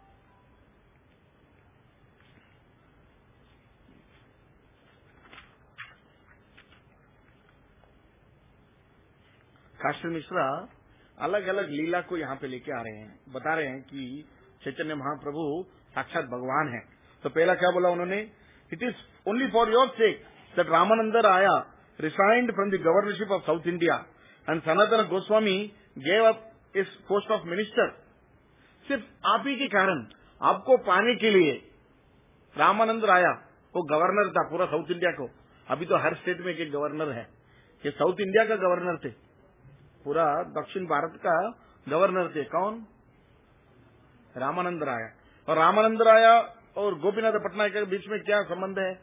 काशी मिश्रा अलग अलग लीला को यहाँ पे लेके आ रहे हैं, बता रहे हैं कि चैतन्य महाप्रभु साक्षात भगवान है। तो पहला क्या बोला उन्होंने? It is only for your sake that Ramananda Raya resigned from the governorship of South India and Sanatana Goswami gave up his post of minister. सिर्फ आप ही के कारण, आपको पाने के लिए रामानंद राया, वो गवर्नर था पूरा साउथ इंडिया को, अभी तो हर स्टेट में एक गवर्नर है, ये साउथ इंडिया का गवर्नर थे, पूरा दक्षिण भारत का गवर्नर थे। कौन? रामानंद राया। और रामानंद राया और गोपीनाथ पटनायक के बीच में क्या संबंध है?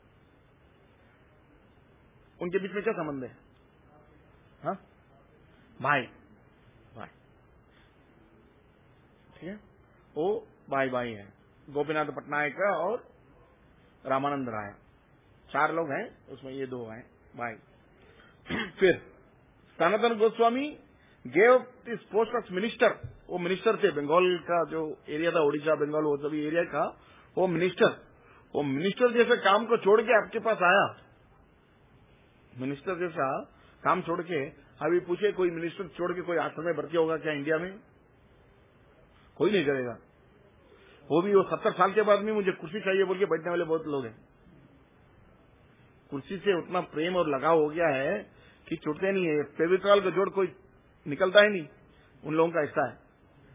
उनके बीच में क्या संबंध है? हाँ, भाई भाई, ठीक है, वो भाई भाई है, गोपीनाथ पटनायक और रामानंद राय, 4 लोग हैं, उसमें ये 2 हैं भाई। फिर Sanatana Goswami gave this post of minister, वो मिनिस्टर थे, बंगाल का जो एरिया था, उड़ीसा बंगाल वो सभी एरिया का वो मिनिस्टर जैसे काम को छोड़ के आपके पास आया, मिनिस्टर जैसा काम छोड़ के। अभी पूछे कोई मिनिस्टर छोड़ के कोई आश्रम में भर्ती होगा क्या इंडिया में? कोई नहीं करेगा। वो भी वो 70 साल के बाद में मुझे कुर्सी चाहिए बोल के बैठने वाले बहुत लोग हैं। कुर्सी से उतना प्रेम और लगाव हो गया है कि छूटते नहीं है, फेविकॉल का जोड़ कोई निकलता ही नहीं, उन लोगों का ऐसा है।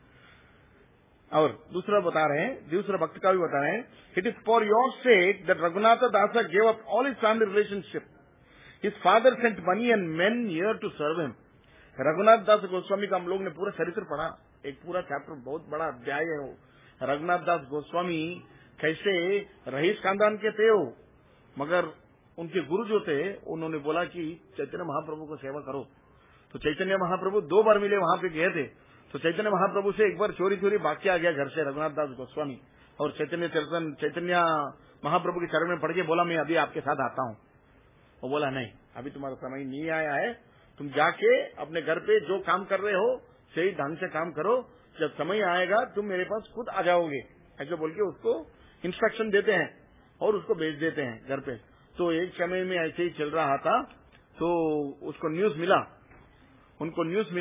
और दूसरा बता रहे हैं, दूसरा भक्त का भी बता रहे हैं, it is for your sake that Raghunath Das gave up all his family relationship, his father sent money and men here to serve him. Raghunath Das Goswami का हम लोग ने पूरा चरित्र पढ़ा, एक पूरा चैप्टर, बहुत बड़ा अध्याय है वो। रघुनाथ दास गोस्वामी कैसे रईस खानदान के थे वो, मगर उनके गुरु जो थे उन्होंने बोला कि चैतन्य महाप्रभु को सेवा करो। तो चैतन्य महाप्रभु 2 बार मिले, वहां पे गए थे, तो चैतन्य महाप्रभु से एक बार चोरी चोरी भाग के आ गया घर से रघुनाथ दास गोस्वामी, और चैतन्य महाप्रभु के चरण में पड़ के बोला मैं अभी आपके साथ आता हूँ। वो बोला नहीं, अभी तुम्हारा समय नहीं आया है, तुम जाके अपने घर पे जो काम कर रहे हो सही ढंग से काम करो, जब समय आएगा तुम मेरे पास खुद आ जाओगे, ऐसे बोल के उसको इंस्ट्रक्शन देते हैं और उसको भेज देते हैं घर पे। तो एक समय में ऐसे ही चल रहा था, तो उसको न्यूज मिला, उनको न्यूज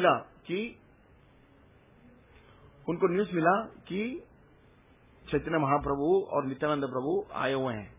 मिला कि चैतन्य महाप्रभु और नित्यानंद प्रभु आए हुए हैं।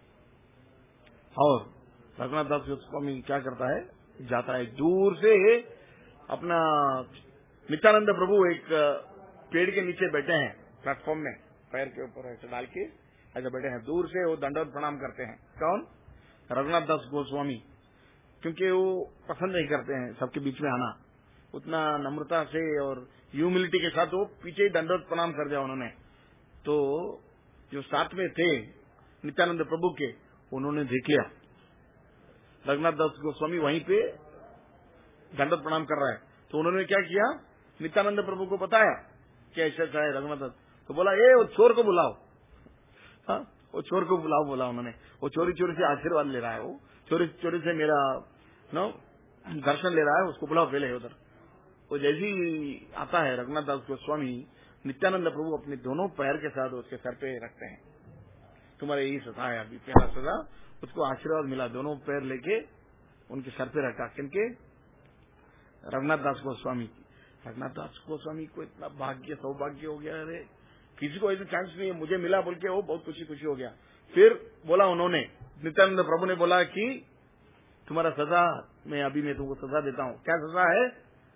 और रघुनाथ दास गोस्वामी क्या करता है, जाता है दूर से, अपना नित्यानंद प्रभु एक पेड़ के नीचे बैठे हैं प्लेटफॉर्म में, पैर के ऊपर ऐसे डाल के ऐसे बैठे हैं, दूर से वो दंडवत प्रणाम करते हैं। कौन? रघुनाथ दास गोस्वामी, क्योंकि वो पसंद नहीं करते हैं सबके बीच में आना, उतना नम्रता से और ह्यूमिलिटी के साथ वो पीछे ही दंडवत प्रणाम कर दिया उन्होंने। तो जो साथ में थे नित्यानंद प्रभु के, उन्होंने देख लिया रघुनाथ दास गोस्वामी वहीं पे दंडवत प्रणाम कर रहा है, तो उन्होंने क्या किया, नित्यानंद प्रभु को बताया कि ऐसा है रघुनाथ दास, तो बोला ये वो चोर को बुलाओ, हाँ वो चोर को बुलाओ बोला उन्होंने। वो चोरी चोरी से आशीर्वाद ले रहा है, वो चोरी चोरी से मेरा दर्शन ले रहा है, उसको बुलाओ पहले उधर। वो जैसे ही आता है रघुनाथ दास गोस्वामी, नित्यानंद प्रभु अपने दोनों पैर के साथ उसके सर पे रखते हैं, तुम्हारे यही सजा है अभी, पहला सजा। उसको आशीर्वाद मिला, दोनों पैर लेके उनके सर पे रखा, किनके? रघुनाथ दास गोस्वामी। रघुनाथ दास गोस्वामी को इतना भाग्य सौभाग्य हो गया, अरे किसी को ऐसा चांस नहीं है, मुझे मिला बोल के वो बहुत खुशी हो गया। फिर बोला उन्होंने, नित्यानंद प्रभु ने बोला कि तुम्हारा सजा मैं तुमको सजा देता हूँ। क्या सजा है?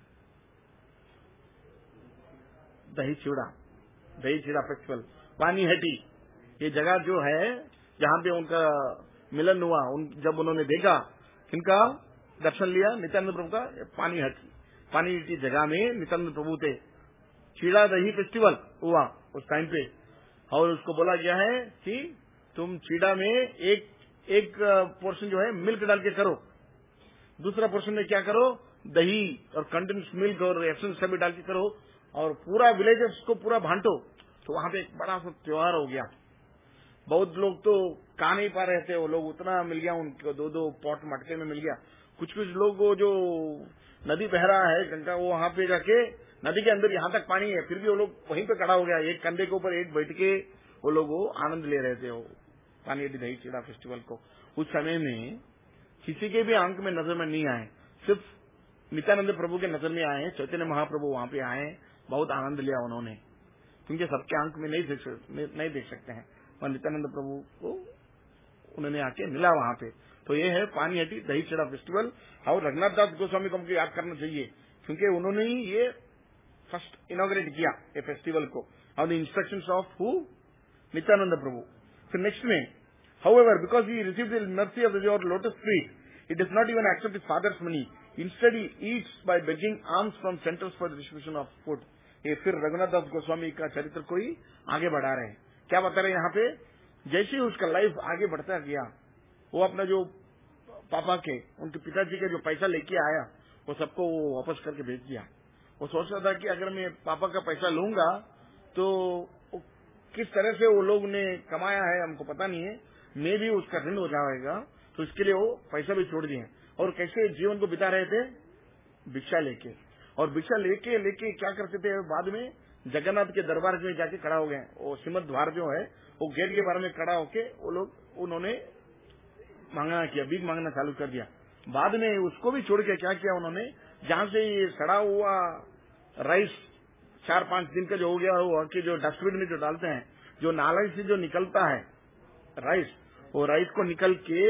दही चिड़ा फेस्टिवल, पानीहटी, ये जगह जो है जहाँ पे उनका मिलन हुआ, जब उन्होंने देखा, किनका दर्शन लिया, नित्यानंद प्रभु का, पानीहटी जगह में नित्यानंद प्रभु थे, चिड़ा दही फेस्टिवल हुआ उस टाइम पे। और उसको बोला गया है कि तुम चिड़ा में एक पोर्शन जो है मिल्क डाल के करो, दूसरा पोर्शन में क्या करो, दही और कंडेंस मिल्क और एसेंस सभी डाल के करो, और पूरा विलेजर्स को पूरा बांटो। तो वहां पे एक बड़ा सा त्योहार हो गया। बहुत लोग तो खा नहीं पा रहे थे, वो लोग उतना मिल गया उनको, 2-2 पॉट मटके में मिल गया। कुछ लोग वो जो नदी बह रहा है गंगा, वो वहां पे जाके नदी के अंदर यहाँ तक पानी है, फिर भी वो लोग वहीं पे खड़ा हो गया, एक कंधे के ऊपर एक बैठ के वो लोग आनंद ले रहे थे वो पानीहटी दही चिड़ा फेस्टिवल को। उस समय में किसी के भी आंख में नजर में नहीं आए, सिर्फ नित्यानंद प्रभु के नजर में आए, चैतन्य महाप्रभु वहां पे आए, बहुत आनंद लिया उन्होंने, क्योंकि सबके आंख में नहीं देख सकते हैं, और नित्यानंद प्रभु को उन्होंने आके मिला वहां पे। तो ये है पानीहटी दही चिड़ा फेस्टिवल। और रघुनाथ दास गोस्वामी को हमको याद करना चाहिए, क्योंकि उन्होंने ही ये फर्स्ट इनॉग्रेट किया ये फेस्टिवल को, और the instructions of who, Nityananda Prabhu. फिर नेक्स्ट में, however, because he received the mercy of your lotus feet, he does not even accept his father's money. Instead, he eats by begging alms from centers for the distribution of food. ये फिर रघुनाथ दास गोस्वामी का चरित्र को ही आगे बढ़ा रहे हैं। क्या बता रहे हैं यहाँ पे? जैसे ही उसका लाइफ आगे बढ़ता गया, वो अपना जो पापा के, उनके पिताजी के जो पैसा लेके आया, वो सबको वापस करके भेज दिया। वो सोच रहा था कि अगर मैं पापा का पैसा लूंगा तो किस तरह से वो लोग ने कमाया है हमको पता नहीं है, मैं भी उसका ऋण हो जाएगा, तो इसके लिए वो पैसा भी छोड़ दिए। और कैसे जीवन को बिता रहे थे, भिक्षा लेके। और भिक्षा लेके लेके क्या करते थे, बाद में जगन्नाथ के दरबार में जाके खड़ा हो गए। वो सिमत द्वार जो है वो गेट के बारे में खड़ा होके वो लोग उन्होंने मांगना किया, भीख मांगना चालू कर दिया। बाद में उसको भी छोड़ के क्या किया उन्होंने, जहां से ये सड़ा हुआ राइस 4-5 दिन का जो हो गया हुआ कि जो डस्टबिन में जो डालते हैं, जो नाले से जो निकलता है राइस, वो राइस को निकल के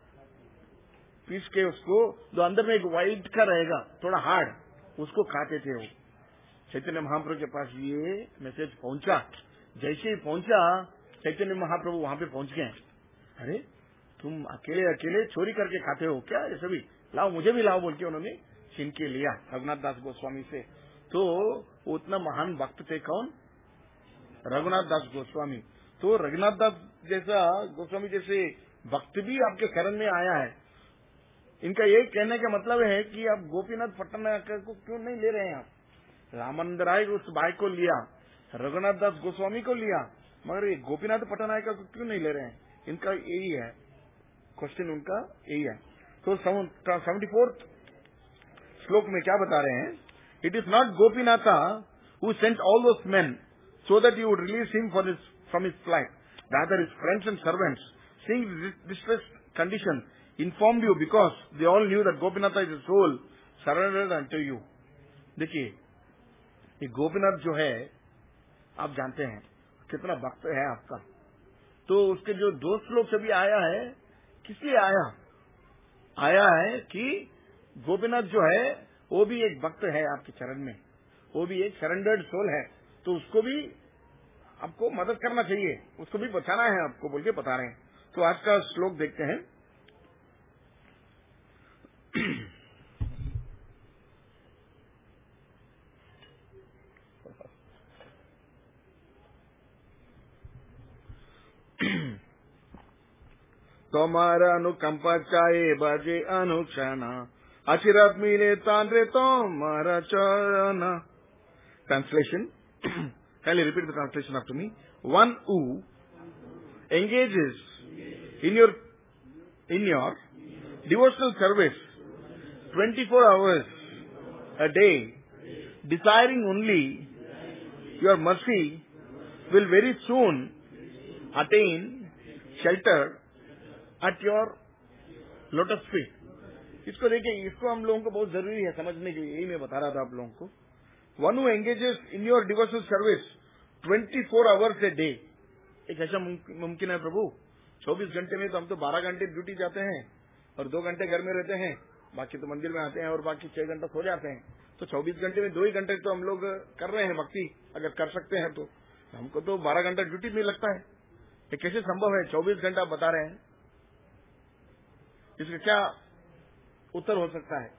पीस के उसको जो अंदर में एक व्हाइट का रहेगा थोड़ा हार्ड, उसको खाते थे वो। चैतन्य महाप्रभु के पास ये मैसेज पहुंचा। जैसे ही पहुंचा चैतन्य महाप्रभु वहां पे पहुंच गए। अरे तुम अकेले अकेले चोरी करके खाते हो क्या, ये सभी लाओ, मुझे भी लाओ बोल के उन्होंने छीन के लिया रघुनाथ दास गोस्वामी से। तो उतना महान भक्त थे कौन, रघुनाथ दास गोस्वामी। तो रघुनाथ दास जैसा गोस्वामी जैसे भक्त भी आपके शरण में आया है। इनका यही कहने का मतलब है कि आप गोपीनाथ पट्टनायक को क्यों नहीं ले रहे हैं। आप रामानंद राय उस भाई को लिया, रघुनाथ दास गोस्वामी को लिया, मगर ये गोपीनाथ पट्टनायक को क्यों नहीं ले रहे हैं। इनका यही है क्वेश्चन, उनका यही है। तो 74th श्लोक में क्या बता रहे हैं, it is not Gopinatha who sent all those men so that you would release him from his flight. Rather, his friends and servants, seeing his distressed condition, informed you because they all knew that Gopinatha is a soul surrendered unto you. देखिए, ये गोपीनाथ जो है आप जानते हैं कितना भक्त है आपका। तो उसके जो दोस्त लोग सभी आया है, किस लिए आया, आया है कि गोपीनाथ जो है वो भी एक भक्त है आपके चरण में, वो भी एक सरेंडर्ड सोल है, तो उसको भी आपको मदद करना चाहिए, उसको भी बचाना है आपको बोल के बता रहे हैं। तो आज का श्लोक देखते हैं। तुम्हारा अनुकंपा चाहे बाजे अनुक्षण, अचिरात मिले तांड्रे तुम्हारा चरण। Translation. Kindly repeat the translation after me. One who engages in your devotional service 24 hours a day, desiring only your mercy, will very soon attain shelter at your lotus feet. इसको देखिए, इसको हम लोगों को बहुत जरूरी है समझने के लिए, यही मैं बता रहा था आप लोगों को। One who engages in your devotional service 24 hours a day, एक ऐसा मुमकिन है प्रभु, 24 घंटे में तो हम तो 12 घंटे ड्यूटी जाते हैं और 2 घंटे घर में रहते हैं, बाकी तो मंदिर में आते हैं और बाकी 6 घंटा सो जाते हैं। तो 24 घंटे में 2 ही घंटे तो हम लोग कर रहे हैं भक्ति, अगर कर सकते हैं तो। हमको तो 12 घंटा ड्यूटी में लगता है, ये कैसे संभव है, 24 घंटा बता रहे हैं। इसका क्या उत्तर हो सकता है।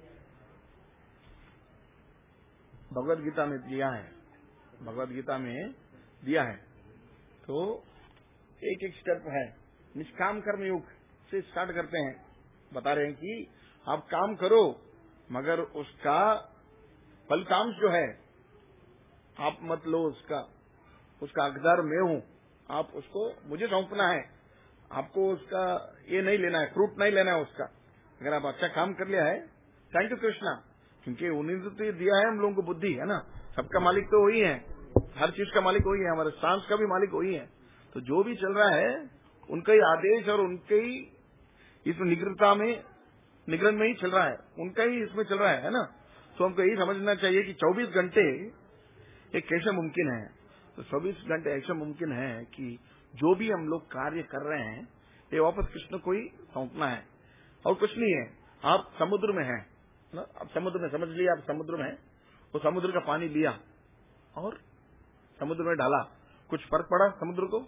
भगवत गीता में दिया है, भगवत गीता में दिया है। तो एक एक स्टेप है, निष्काम कर्म योग से स्टार्ट करते हैं। बता रहे हैं कि आप काम करो मगर उसका फलितांश जो है आप मत लो, उसका हकदार मैं हूं, आप उसको मुझे सौंपना है, आपको उसका ये नहीं लेना है, फ्रूट नहीं लेना है उसका। अगर आप अच्छा काम कर लिया है, थैंक यू कृष्णा, क्योंकि उन्हीं ने तो दिया है हम लोगों को बुद्धि, है ना। सबका मालिक तो वही है, हर चीज का मालिक वही है, हमारे सांस का भी मालिक वही है। तो जो भी चल रहा है उनका ही आदेश और उनके ही इसमें निगरण में ही चल रहा है, उनका ही इसमें चल रहा है ना। तो हमको यही समझना चाहिए कि 24 घंटे ये कैसे मुमकिन है। तो 24 घंटे ऐसा मुमकिन है कि जो भी हम लोग कार्य कर रहे हैं ये वापस कृष्ण को ही सौंपना है और कुछ नहीं है। आप समुद्र में हैं ना, अब समुद्र में समझ लिया, आप समुद्र में हैं, वो समुद्र का पानी लिया और समुद्र में डाला, कुछ फर्क पड़ा समुद्र को?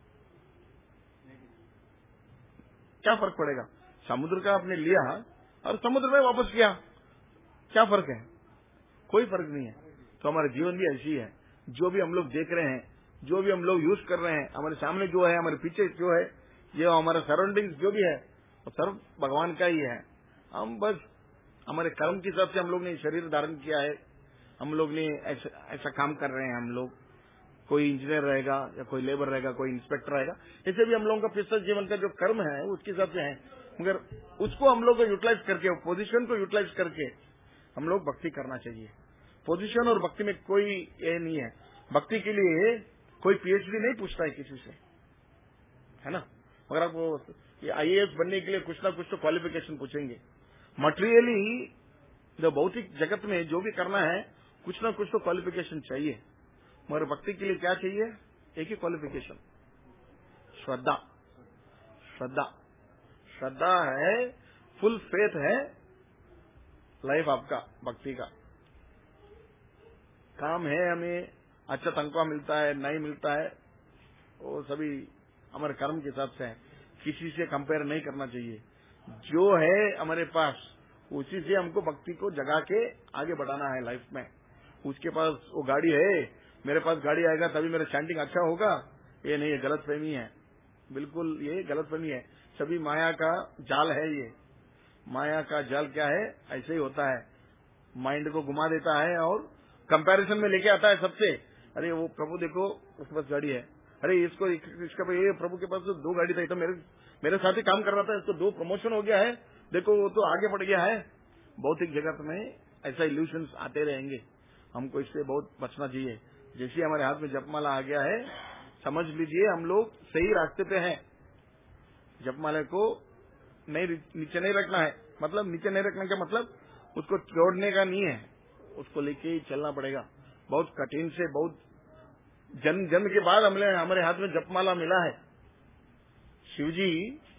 क्या फर्क पड़ेगा? समुद्र का आपने लिया और समुद्र में वापस किया, क्या फर्क है? कोई फर्क नहीं है। तो हमारे जीवन भी ऐसी है, जो भी हम लोग देख रहे हैं, जो भी हम लोग यूज कर रहे हैं, हमारे सामने जो है, हमारे पीछे जो है, ये हमारा सराउंडिंग्स जो भी है वो सर्व भगवान का ही है। हम बस हमारे कर्म के हिसाब से हम लोग ने शरीर धारण किया है, हम लोग ने ऐसा काम कर रहे हैं। हम लोग, कोई इंजीनियर रहेगा या कोई लेबर रहेगा, कोई इंस्पेक्टर रहेगा, ऐसे भी हम लोगों का पिछले जीवन का जो कर्म है उसके हिसाब से है। मगर उसको हम लोग को यूटिलाइज करके, पोजीशन को यूटिलाइज करके हम लोग भक्ति करना चाहिए। पोजीशन और भक्ति में कोई ये नहीं है। भक्ति के लिए कोई पीएचडी नहीं पूछता है किसी से, है ना। मगर आप आईएएस बनने के लिए कुछ ना कुछ तो क्वालिफिकेशन पूछेंगे। मटेरियली जो भौतिक जगत में जो भी करना है कुछ ना कुछ तो क्वालिफिकेशन चाहिए। मगर भक्ति के लिए क्या चाहिए? एक ही क्वालिफिकेशन, श्रद्धा। श्रद्धा, श्रद्धा है, फुल फेथ है लाइफ आपका भक्ति का। काम है, हमें अच्छा तनख्वाह मिलता है नहीं मिलता है, वो सभी हमारे कर्म के हिसाब से है। किसी से कंपेयर नहीं करना चाहिए। जो है हमारे पास उसी से हमको भक्ति को जगा के आगे बढ़ाना है लाइफ में। उसके पास वो गाड़ी है, मेरे पास गाड़ी आएगा तभी मेरा चैंटिंग अच्छा होगा, ये नहीं, ये गलत फहमी है, बिल्कुल ये गलत फहमी है। सभी माया का जाल है। ये माया का जाल क्या है? ऐसे ही होता है, माइंड को घुमा देता है और कंपैरिजन में लेके आता है सबसे। अरे वो प्रभु देखो उसके पास गाड़ी है, अरे इसको इसका ये प्रभु के पास तो 2 गाड़ी थी, तो मेरे साथ ही काम कर रहा था, इसको 2 प्रमोशन हो गया है, देखो वो तो आगे बढ़ गया है। भौतिक जगत में ऐसा इल्यूशंस आते रहेंगे, हमको इससे बहुत बचना चाहिए। जैसे हमारे हाथ में जपमाला आ गया है, समझ लीजिए हम लोग सही रास्ते पे हैं। जपमाला को नीचे नहीं रखना है, मतलब नीचे नहीं रखने का मतलब उसको छोड़ने का नहीं है, उसको लेके ही चलना पड़ेगा। बहुत कठिन से, बहुत जन्म के बाद हमारे हाथ में जपमाला मिला है। शिवजी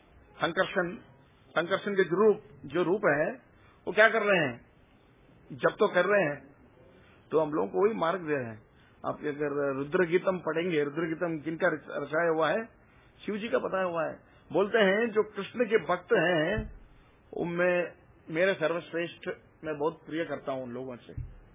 संकर्षण के जो रूप है वो क्या कर रहे हैं? जब तो कर रहे हैं, तो हम लोगों को वही मार्ग दे रहे हैं। आप अगर रुद्र गीतम पढ़ेंगे, रुद्र गीतम किनका रचाया हुआ है? शिव जी का बताया हुआ है। बोलते हैं जो कृष्ण के भक्त हैं उनमें मेरे सर्वश्रेष्ठ, मैं बहुत प्रिय करता हूं उन लोगों से।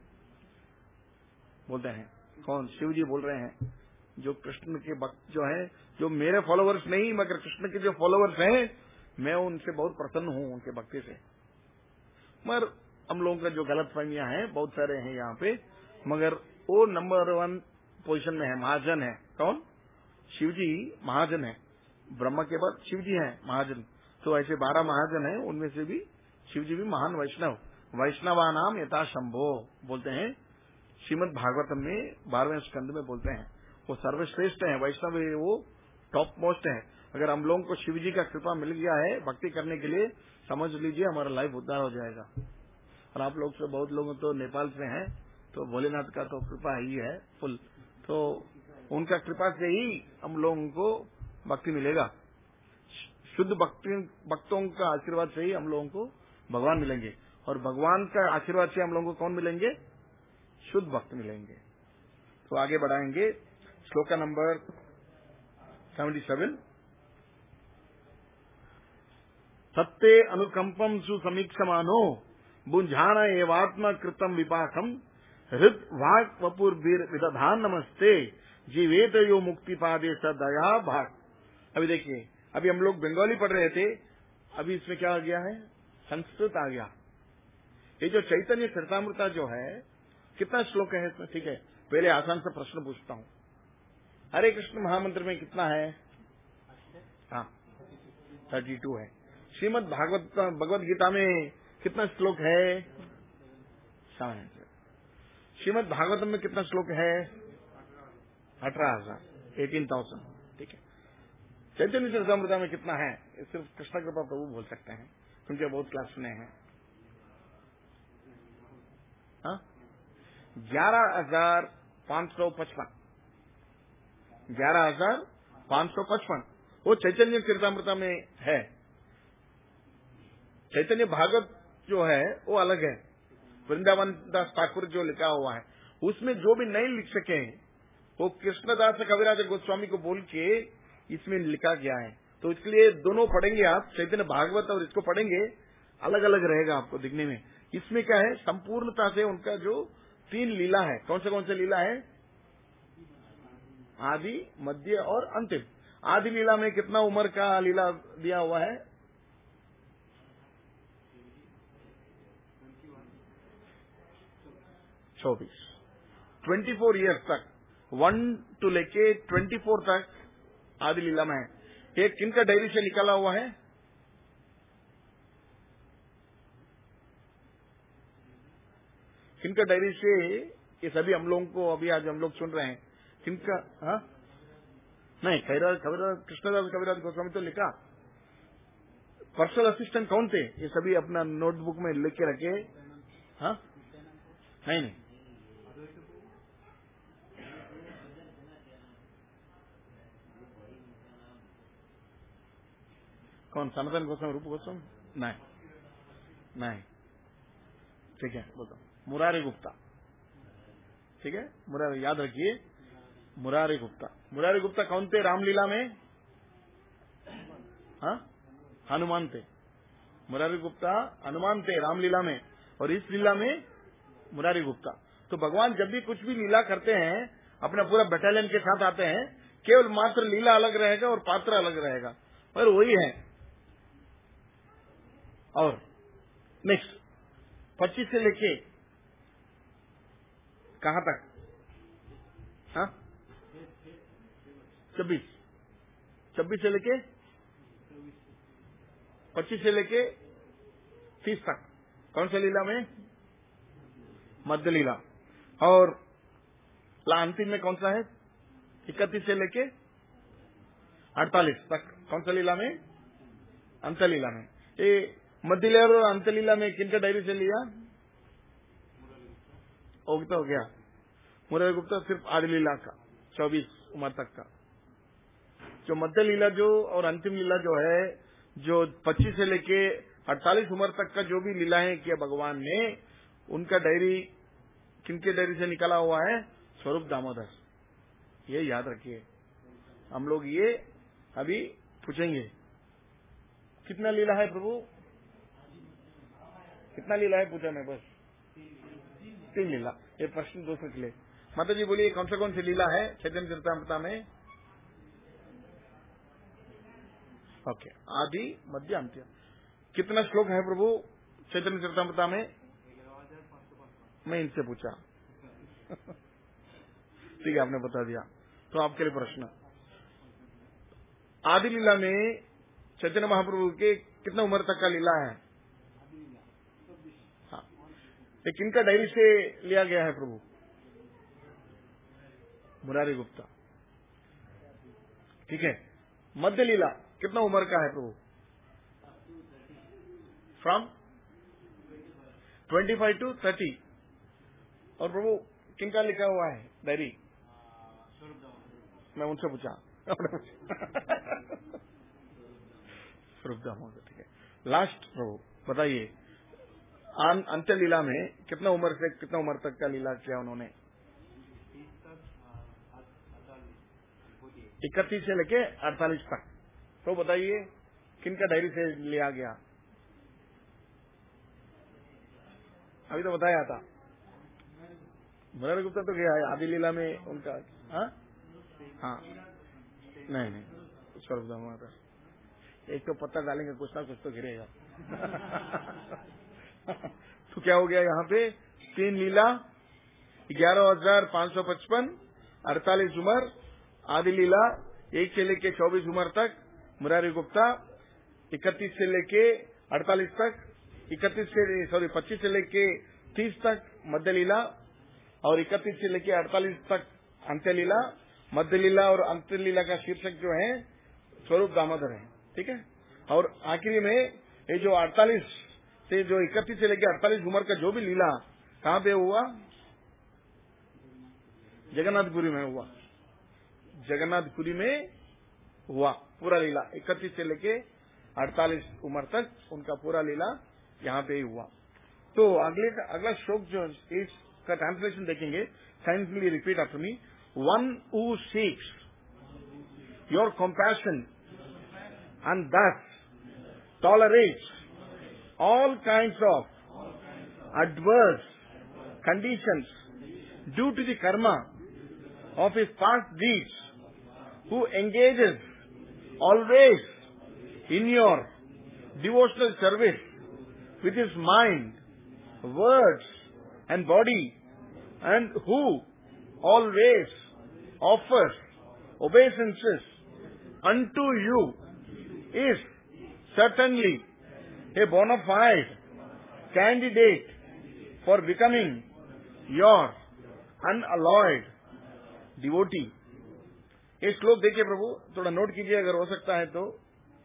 बोलते हैं कौन? शिव जी बोल रहे हैं जो कृष्ण के भक्त जो हैं, जो मेरे फॉलोवर्स नहीं मगर कृष्ण के जो फॉलोवर्स हैं, मैं उनसे बहुत प्रसन्न हूं, उनके भक्ति से। मगर हम लोगों का जो गलत फहमियां हैं बहुत सारे हैं यहाँ पे, मगर वो नंबर 1 पोजीशन में है, महाजन है। कौन? शिव जी महाजन है। ब्रह्मा के बाद शिव जी हैं महाजन। तो ऐसे 12 महाजन हैं, उनमें से भी शिव जी भी महान वैष्णव। वैष्णवा नाम यथा शंभो बोलते हैं श्रीमद् भागवतम में 12वें स्कंद में बोलते हैं। वो सर्वश्रेष्ठ है, वैष्णव वो टॉप मोस्ट है। अगर हम लोगों को शिव जी का कृपा मिल गया है भक्ति करने के लिए, समझ लीजिए हमारा लाइफ उद्धार हो जाएगा। और आप लोग से बहुत लोग तो नेपाल से हैं, तो भोलेनाथ का तो कृपा ही है फुल, तो उनका कृपा से ही हम लोगों को भक्ति मिलेगा। शुद्ध भक्तों का आशीर्वाद से ही हम लोगों को भगवान मिलेंगे, और भगवान का आशीर्वाद से हम लोगों को कौन मिलेंगे? शुद्ध भक्त मिलेंगे। तो आगे बढ़ाएंगे श्लोका नंबर 77। सत्ते अनुकंपम सुसमीक्षमानो बुंझान एवात्म कृतम विपाकम हृद भाग वपुर्वीर विदधान नमस्ते जीवेत यो मुक्ति पादे सदया भाग। अभी देखिए, अभी हम लोग बंगाली पढ़ रहे थे, अभी इसमें क्या आ गया है? संस्कृत आ गया। ये जो चैतन्य चरितामृता जो है, कितना श्लोक है इसमें? ठीक है, पहले आसान से प्रश्न पूछता हूँ। हरे कृष्ण महामंत्र में कितना है? हाँ, 32 है। श्रीमद् भगवत गीता में कितना श्लोक है? 700। श्रीमद् भागवतम में कितना श्लोक है? 18,000, 18,000। ठीक है। चैतन्य चरितामृता में कितना है? सिर्फ कृष्ण कृपा प्रभु बोल सकते हैं, क्योंकि बहुत क्लास सुने हैं। 11,555। 11,555 वो चैतन्य चरितामृता में है। चैतन्य भागवत जो है वो अलग है। वृंदावन दास ठाकुर जो लिखा हुआ है उसमें जो भी नहीं लिख सके वो कृष्णदास कविराज गोस्वामी को बोल के इसमें लिखा गया है। तो इसलिए दोनों पढ़ेंगे आप, चैतन्य भागवत और इसको पढ़ेंगे, अलग अलग रहेगा आपको दिखने में। इसमें क्या है? संपूर्णता से उनका जो 3 लीला है। कौन से लीला है? आदि, मध्य और अंतिम। आदि लीला में कितना उम्र का लीला दिया हुआ है? 24 24 ईयर्स तक 1 to लेके 24 तक आदि लीला में है। ये किनका डायरी से निकाला हुआ है? किनका डायरी से ये सभी हम लोगों को अभी आज हम लोग सुन रहे हैं? किनका? हाँ नहीं, कविराज कृष्णदास कविराज गोस्वामी तो लिखा। पर्सनल असिस्टेंट कौन थे? ये सभी अपना नोटबुक में लिख के रखे। हाँ नहीं, कौन? सनातन गोस्वामी, रूप गोस्वामी? नहीं, ठीक है, बोलो। मुरारी गुप्ता, ठीक है, मुरारी याद रखिए। मुरारी गुप्ता कौन थे रामलीला में? हाँ, हनुमान थे। मुरारी गुप्ता हनुमान थे रामलीला में, और इस लीला में मुरारी गुप्ता। तो भगवान जब भी कुछ भी लीला करते हैं अपना पूरा बटालियन के साथ आते हैं, केवल मात्र लीला अलग रहेगा और पात्र अलग रहेगा, पर वही है। और नेक्स्ट 25 से लेके कहां तक? हाँ 26 से लेके 25 से लेके 30 तक कौन सा लीला में? मध्य लीला। और अंतिम में कौन सा है? 31 से लेके 48 तक कौन सा लीला में? अंत लीला में। ये मध्य लीला और अंत लीला में किनका डायरी से लिया? ओगता हो गया मुरारी गुप्ता सिर्फ आदि लीला का 24 उम्र तक का। जो मध्य लीला जो और अंतिम लीला जो है, जो 25 से लेके 48 उम्र तक का जो भी लीलाएं किया भगवान ने, उनका डायरी किनके डायरी से निकाला हुआ है? स्वरूप दामोदर। ये याद रखिए। हम लोग ये अभी पूछेंगे कितना लीला है प्रभु, कितना लीला है पूछा मैं, बस 3 लीला। ये प्रश्न दूसरे के लिए। माता जी बोलिए कौन सी लीला है चैतन्य चरितामृत में? ओके, आदि मध्य अंत्य। कितना श्लोक है प्रभु चैतन्य चरितामृत में? मैं इनसे पूछा ठीक है, आपने बता दिया। तो आपके लिए प्रश्न, आदि लीला में चैतन्य महाप्रभु के कितना उम्र तक का लीला है? हाँ, ये किनका डायरी से लिया गया है प्रभु? मुरारी गुप्ता, ठीक है। मध्य लीला कितना उम्र का है प्रभु? From 25 to 30। और प्रभु किनका लिखा हुआ है डायरी? मैं उनसे पूछा स्वरूप दामोदर, ठीक है। लास्ट प्रभु बताइए, अंत्य लीला में कितना उम्र से कितना उम्र तक का लीला किया उन्होंने? 31 से लेके 48 तक। तो बताइए किनका डायरी से लिया गया? अभी तो बताया था, मुरारी गुप्ता तो गया है आदि लीला में उनका। हाँ नहीं, स्वरूप दामोदर। एक तो पत्ता डालेंगे कुछ ना कुछ तो गिरेगा तो क्या हो गया यहाँ पे? 3 लीला, 11,555, 48 उम्र। आदि लीला 1 से लेके 24 उम्र तक मुरारी गुप्ता, 31 से लेके 48 तक, 25 से लेके 30 तक मध्य लीला, और 31 से लेके 48 तक अंत्य लीला। मध्य लीला और अंत्य लीला का शीर्षक जो है स्वरूप दामोदर है, ठीक है। और आखिरी में ये जो 48 से जो 31 से लेके 48 उम्र का जो भी लीला कहाँ पे हुआ? जगन्नाथपुरी में हुआ। जगन्नाथपुरी में हुआ पूरा लीला, 31 से लेके 48 उम्र तक उनका पूरा लीला यहाँ पे ही हुआ। तो अगला श्लोक जो इसका ट्रांसलेशन देखेंगे, sincerely repeat after me. One who seeks your compassion and thus tolerates all kinds of adverse conditions due to the karma of his past deeds, who engages always in your devotional service with his mind, words and body, and who always offers obeisances unto you is certainly a bona fide candidate for becoming your unalloyed devotee. ये श्लोक देखिए प्रभु, थोड़ा note कीजिए अगर हो सकता है तो।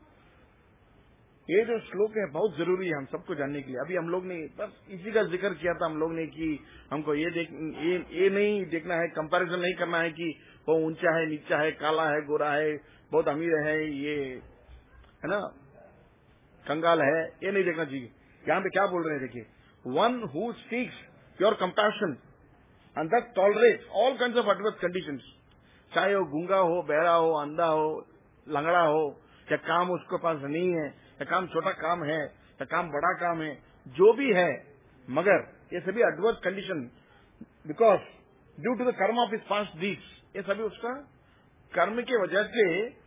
ये जो श्लोक है बहुत जरूरी है हम सबको जानने के लिए। अभी हम लोग ने बस इसी का जिक्र किया था हम लोग ने कि हमको ये नहीं देखना है, कंपैरिजन नहीं करना है कि वो ऊंचा है, नीचा है, काला है, गोरा है, बहुत अमीर है, ये है ना, कंगाल है, ये नहीं देखना चाहिए। यहाँ पे क्या बोल रहे हैं देखिए, one who seeks your compassion and that tolerates all kinds of adverse conditions, चाहे वो गूंगा हो, बहरा हो, अंधा हो, लंगड़ा हो, या काम उसके पास नहीं है, या काम छोटा काम है, या काम बड़ा काम है, जो भी है, मगर ये सभी adverse condition because due to the karma of his past deeds, ये सभी उसका कर्म के वजह से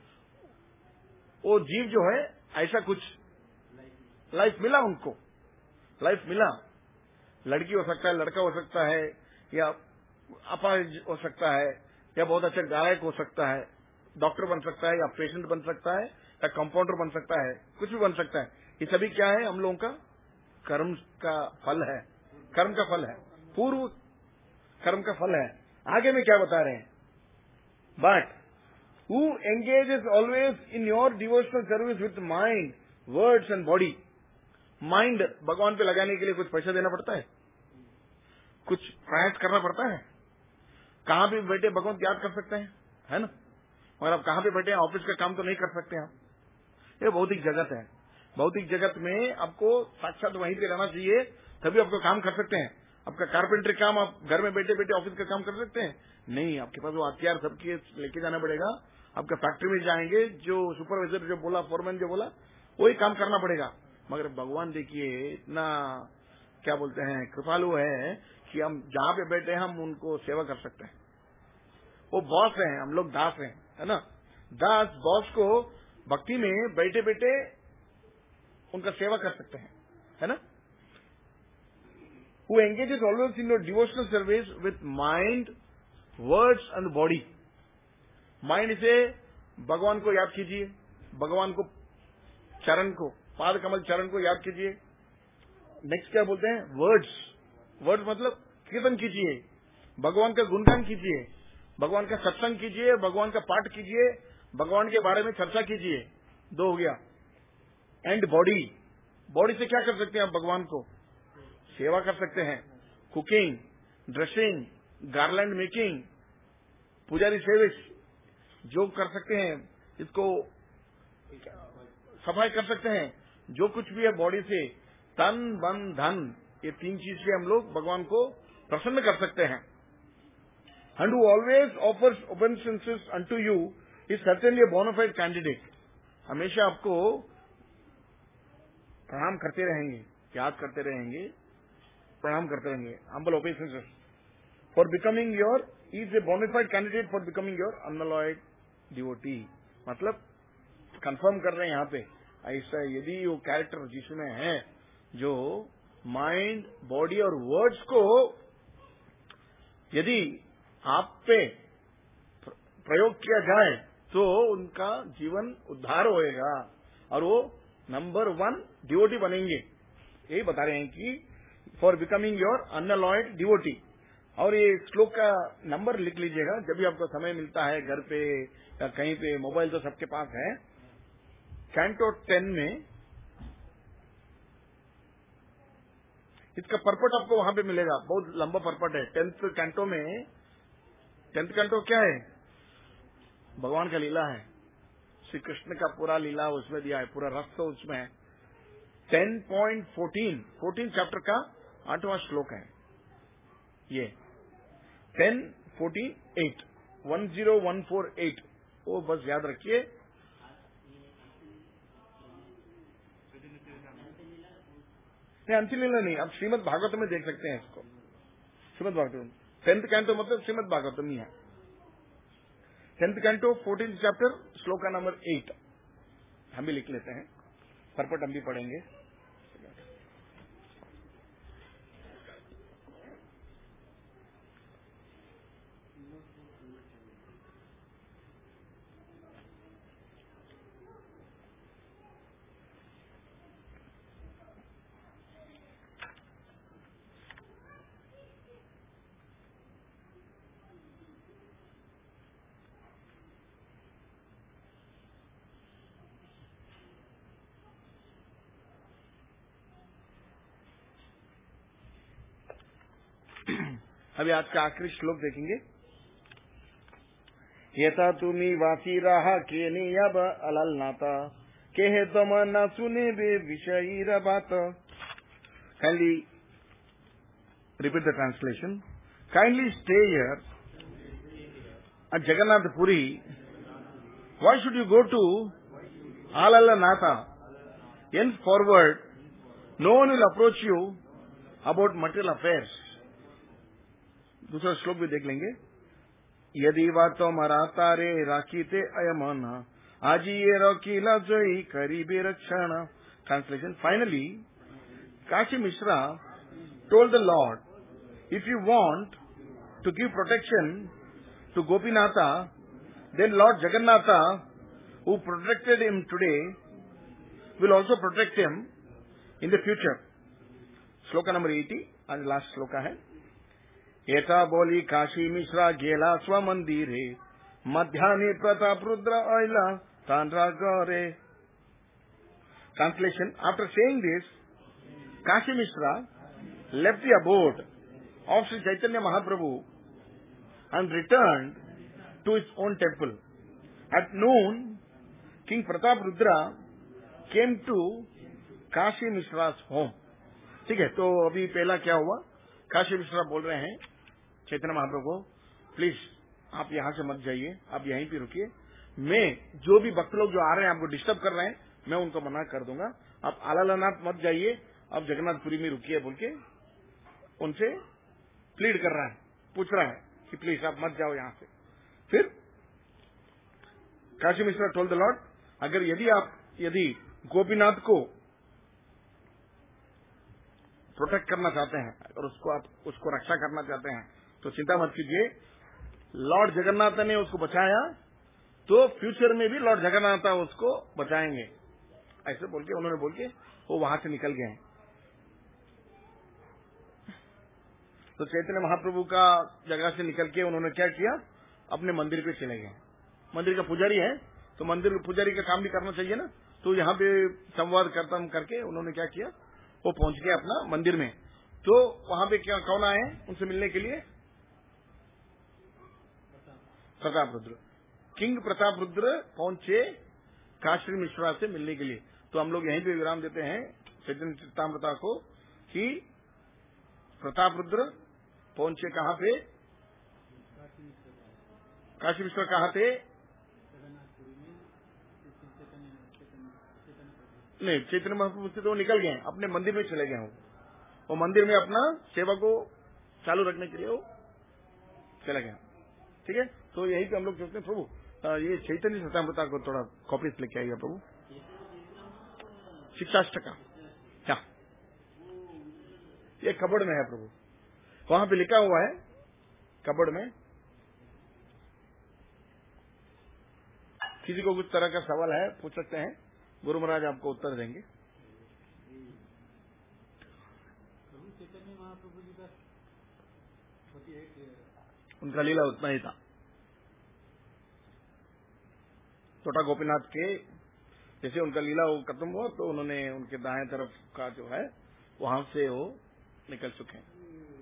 वो जीव जो है ऐसा कुछ लाइफ मिला, उनको लाइफ मिला। लड़की हो सकता है, लड़का हो सकता है, या अपाहिज हो सकता है, या बहुत अच्छा गायक हो सकता है, डॉक्टर बन सकता है, या पेशेंट बन सकता है, या कंपाउंडर बन सकता है, कुछ भी बन सकता है। ये सभी क्या है, हम लोगों का कर्म का फल है, कर्म का फल है, पूर्व कर्म का फल है। आगे में क्या बता रहे हैं, but who engages always in your devotional service with mind, words and body. Mind भगवान पे लगाने के लिए कुछ पैसा देना पड़ता है, कुछ प्रयास करना पड़ता है। कहां भी बैठे भगवान याद कर सकते हैं, है ना, मगर आप कहां पे बैठे हैं, ऑफिस का काम तो नहीं कर सकते आप। ये भौतिक जगत है, भौतिक जगत में आपको साक्षात वहीं पे रहना चाहिए, तभी आपको काम कर सकते हैं। आपका कारपेंटर काम आप घर में बैठे बैठे ऑफिस का काम कर सकते हैं? नहीं, आपके पास वो हथियार सबके लेके जाना पड़ेगा। आपका फैक्ट्री में जाएंगे, जो सुपरवाइजर जो बोला, फोरमैन जो बोला, वही काम करना पड़ेगा। मगर भगवान देखिए इतना क्या बोलते हैं, कृपालु है कि हम जहां पे बैठे हैं हम उनको सेवा कर सकते हैं। वो बॉस हैं, हम लोग दास हैं, है ना। दास बॉस को भक्ति में बैठे बैठे उनका सेवा कर सकते हैं, है ना। Who engages always in your devotional service with mind, words and body. Mind से भगवान को याद कीजिए, भगवान को चरण को, पाद कमल चरण को याद कीजिए। नेक्स्ट क्या बोलते हैं, वर्ड्स। वर्ड्स मतलब कीर्तन कीजिए, भगवान का गुणगान कीजिए, भगवान का सत्संग कीजिए, भगवान का पाठ कीजिए, भगवान के बारे में चर्चा कीजिए। दो हो गया। एंड बॉडी, बॉडी से क्या कर सकते हैं आप, भगवान को सेवा कर सकते हैं। कुकिंग, ड्रेसिंग, गार्लैंड मेकिंग, पुजारी सर्विस जो कर सकते हैं, इसको सफाई कर सकते हैं, जो कुछ भी है बॉडी से, तन मन धन, ये तीन चीज से हम लोग भगवान को प्रसन्न कर सकते हैं। And who always offers obeisances unto you is certainly a bona fide candidate. हमेशा आपको प्रणाम करते रहेंगे, याद करते रहेंगे, प्रणाम करते रहेंगे। Humble obeisances for becoming your, is a bona fide candidate for becoming your unalloyed devotee. मतलब कंफर्म कर रहे हैं यहाँ पे, ऐसा यदि वो कैरेक्टर जिसमें है, जो माइंड, बॉडी और वर्ड्स को यदि आप पे प्रयोग किया जाए तो उनका जीवन उद्धार होएगा और वो नंबर 1 डिवोटी बनेंगे। यही बता रहे हैं कि for becoming your unalloyed devotee. और ये श्लोक का नंबर लिख लीजिएगा जब भी आपको समय मिलता है, घर पे या कहीं पे, मोबाइल तो सबके पास है। कैंटो 10 में इसका परपट आपको वहां पे मिलेगा, बहुत लंबा परपट है। 10th कैंटो में, 10th कैंटो क्या है, भगवान का लीला है, श्री कृष्ण का पूरा लीला उसमें दिया है, पूरा रस तो उसमें है। 10.14, 14 चैप्टर का 8वां श्लोक है ये। 10.14.8, 10148, वो बस याद रखिए। नहीं, अंतिम लीला नहीं, आप श्रीमद् भागवतम में देख सकते हैं इसको। श्रीमद् भागवतम 10th कैंटो मतलब श्रीमद् भागवतम ही है। 10th कैंटो 14th चैप्टर श्लोक का नंबर 8 हम भी लिख लेते हैं, परपट हम भी पढ़ेंगे। अभी आज का आखिरी श्लोक देखेंगे। येता तुम्ही वासी रहा के अब अलल नाता के है तुम न सुने बे विषयी बात। Kindly repeat the translation. Kindly stay here at Jagannath Puri. Why should you go to Alala Nata? Henceforward, no one will approach you about material affairs. दूसरा श्लोक भी देख लेंगे। यदि वातो मराता रे राखीते अयमन आजी ये रोकीला जोई करीबे रक्षण। Translation. Finally, Kashi Mishra told the Lord, if you want to give protection to Gopinatha, then Lord Jagannatha, who protected him today, will also protect him in the future. Shloka number 80 and last shloka है। एता बोली काशी मिश्रा गेला स्व मंदिरे मध्याह्ने प्रताप रुद्र आइला तांड्रा गौरे। Translation. After saying this, Kashi Mishra left the abode of Sri Chaitanya Mahaprabhu and returned to his own temple. At noon, King Pratap Rudra came to Kashi मिश्रा's home. ठीक है, तो अभी पहला क्या हुआ? काशी मिश्रा बोल रहे हैं चैतन्य महाप्रभु को, प्लीज आप यहाँ से मत जाइए, आप यहीं पे रुकिए। मैं जो भी भक्त लोग जो आ रहे हैं आपको डिस्टर्ब कर रहे हैं, मैं उनको मना कर दूंगा। आप आलालनाथ मत जाइए, आप जगन्नाथपुरी में रुकिए बोल के उनसे प्लीड कर रहा है, पूछ रहा है कि प्लीज आप मत जाओ यहाँ से। फिर Kashi Mishra told the Lord, अगर यदि गोपीनाथ को प्रोटेक्ट करना चाहते हैं और उसको रक्षा करना चाहते हैं तो चिंता मत कीजिए, लॉर्ड जगन्नाथ ने उसको बचाया तो फ्यूचर में भी लॉर्ड जगन्नाथ उसको बचाएंगे। ऐसे उन्होंने बोल के वो वहां से निकल गए। तो चैतन्य महाप्रभु का जगह से निकल के उन्होंने क्या किया, अपने मंदिर पे चले गए। मंदिर का पुजारी है तो मंदिर पुजारी का काम भी करना चाहिए ना, तो यहाँ पे संवाद खत्म करके उन्होंने क्या किया, वो पहुंच गए अपना मंदिर में। तो वहां पे क्या कौन आए उनसे मिलने के लिए? प्रताप रुद्र। किंग प्रताप रुद्र पहुंचे काशी मिश्रा से मिलने के लिए। तो हम लोग यहीं पे विराम देते हैं चैतन्य चरितामृत को कि प्रताप रुद्र पहुंचे कहां पे? काशी मिश्रा कहां थे? नहीं, चैतन्य महाप्रभु से तो वो निकल गए, अपने मंदिर में चले गए। वो मंदिर में अपना सेवा को चालू रखने के लिए वो चले गए। ठीक है, तो यही पे हम लोग सोचते हैं प्रभु ये चैतन्य चरितामृत को थोड़ा कॉपीज लेके आइएगा प्रभु। शिक्षाष्टका क्या ये कबड़ में है प्रभु, वहां पे लिखा हुआ है कबड़ में। किसी को कुछ तरह का सवाल है पूछ सकते हैं, गुरु महाराज आपको उत्तर देंगे। उनका लीला उतना ही था। छोटा गोपीनाथ के जैसे उनका लीला वो खत्म हुआ तो उन्होंने उनके दाएं तरफ का जो है वहां से वो निकल चुके हैं।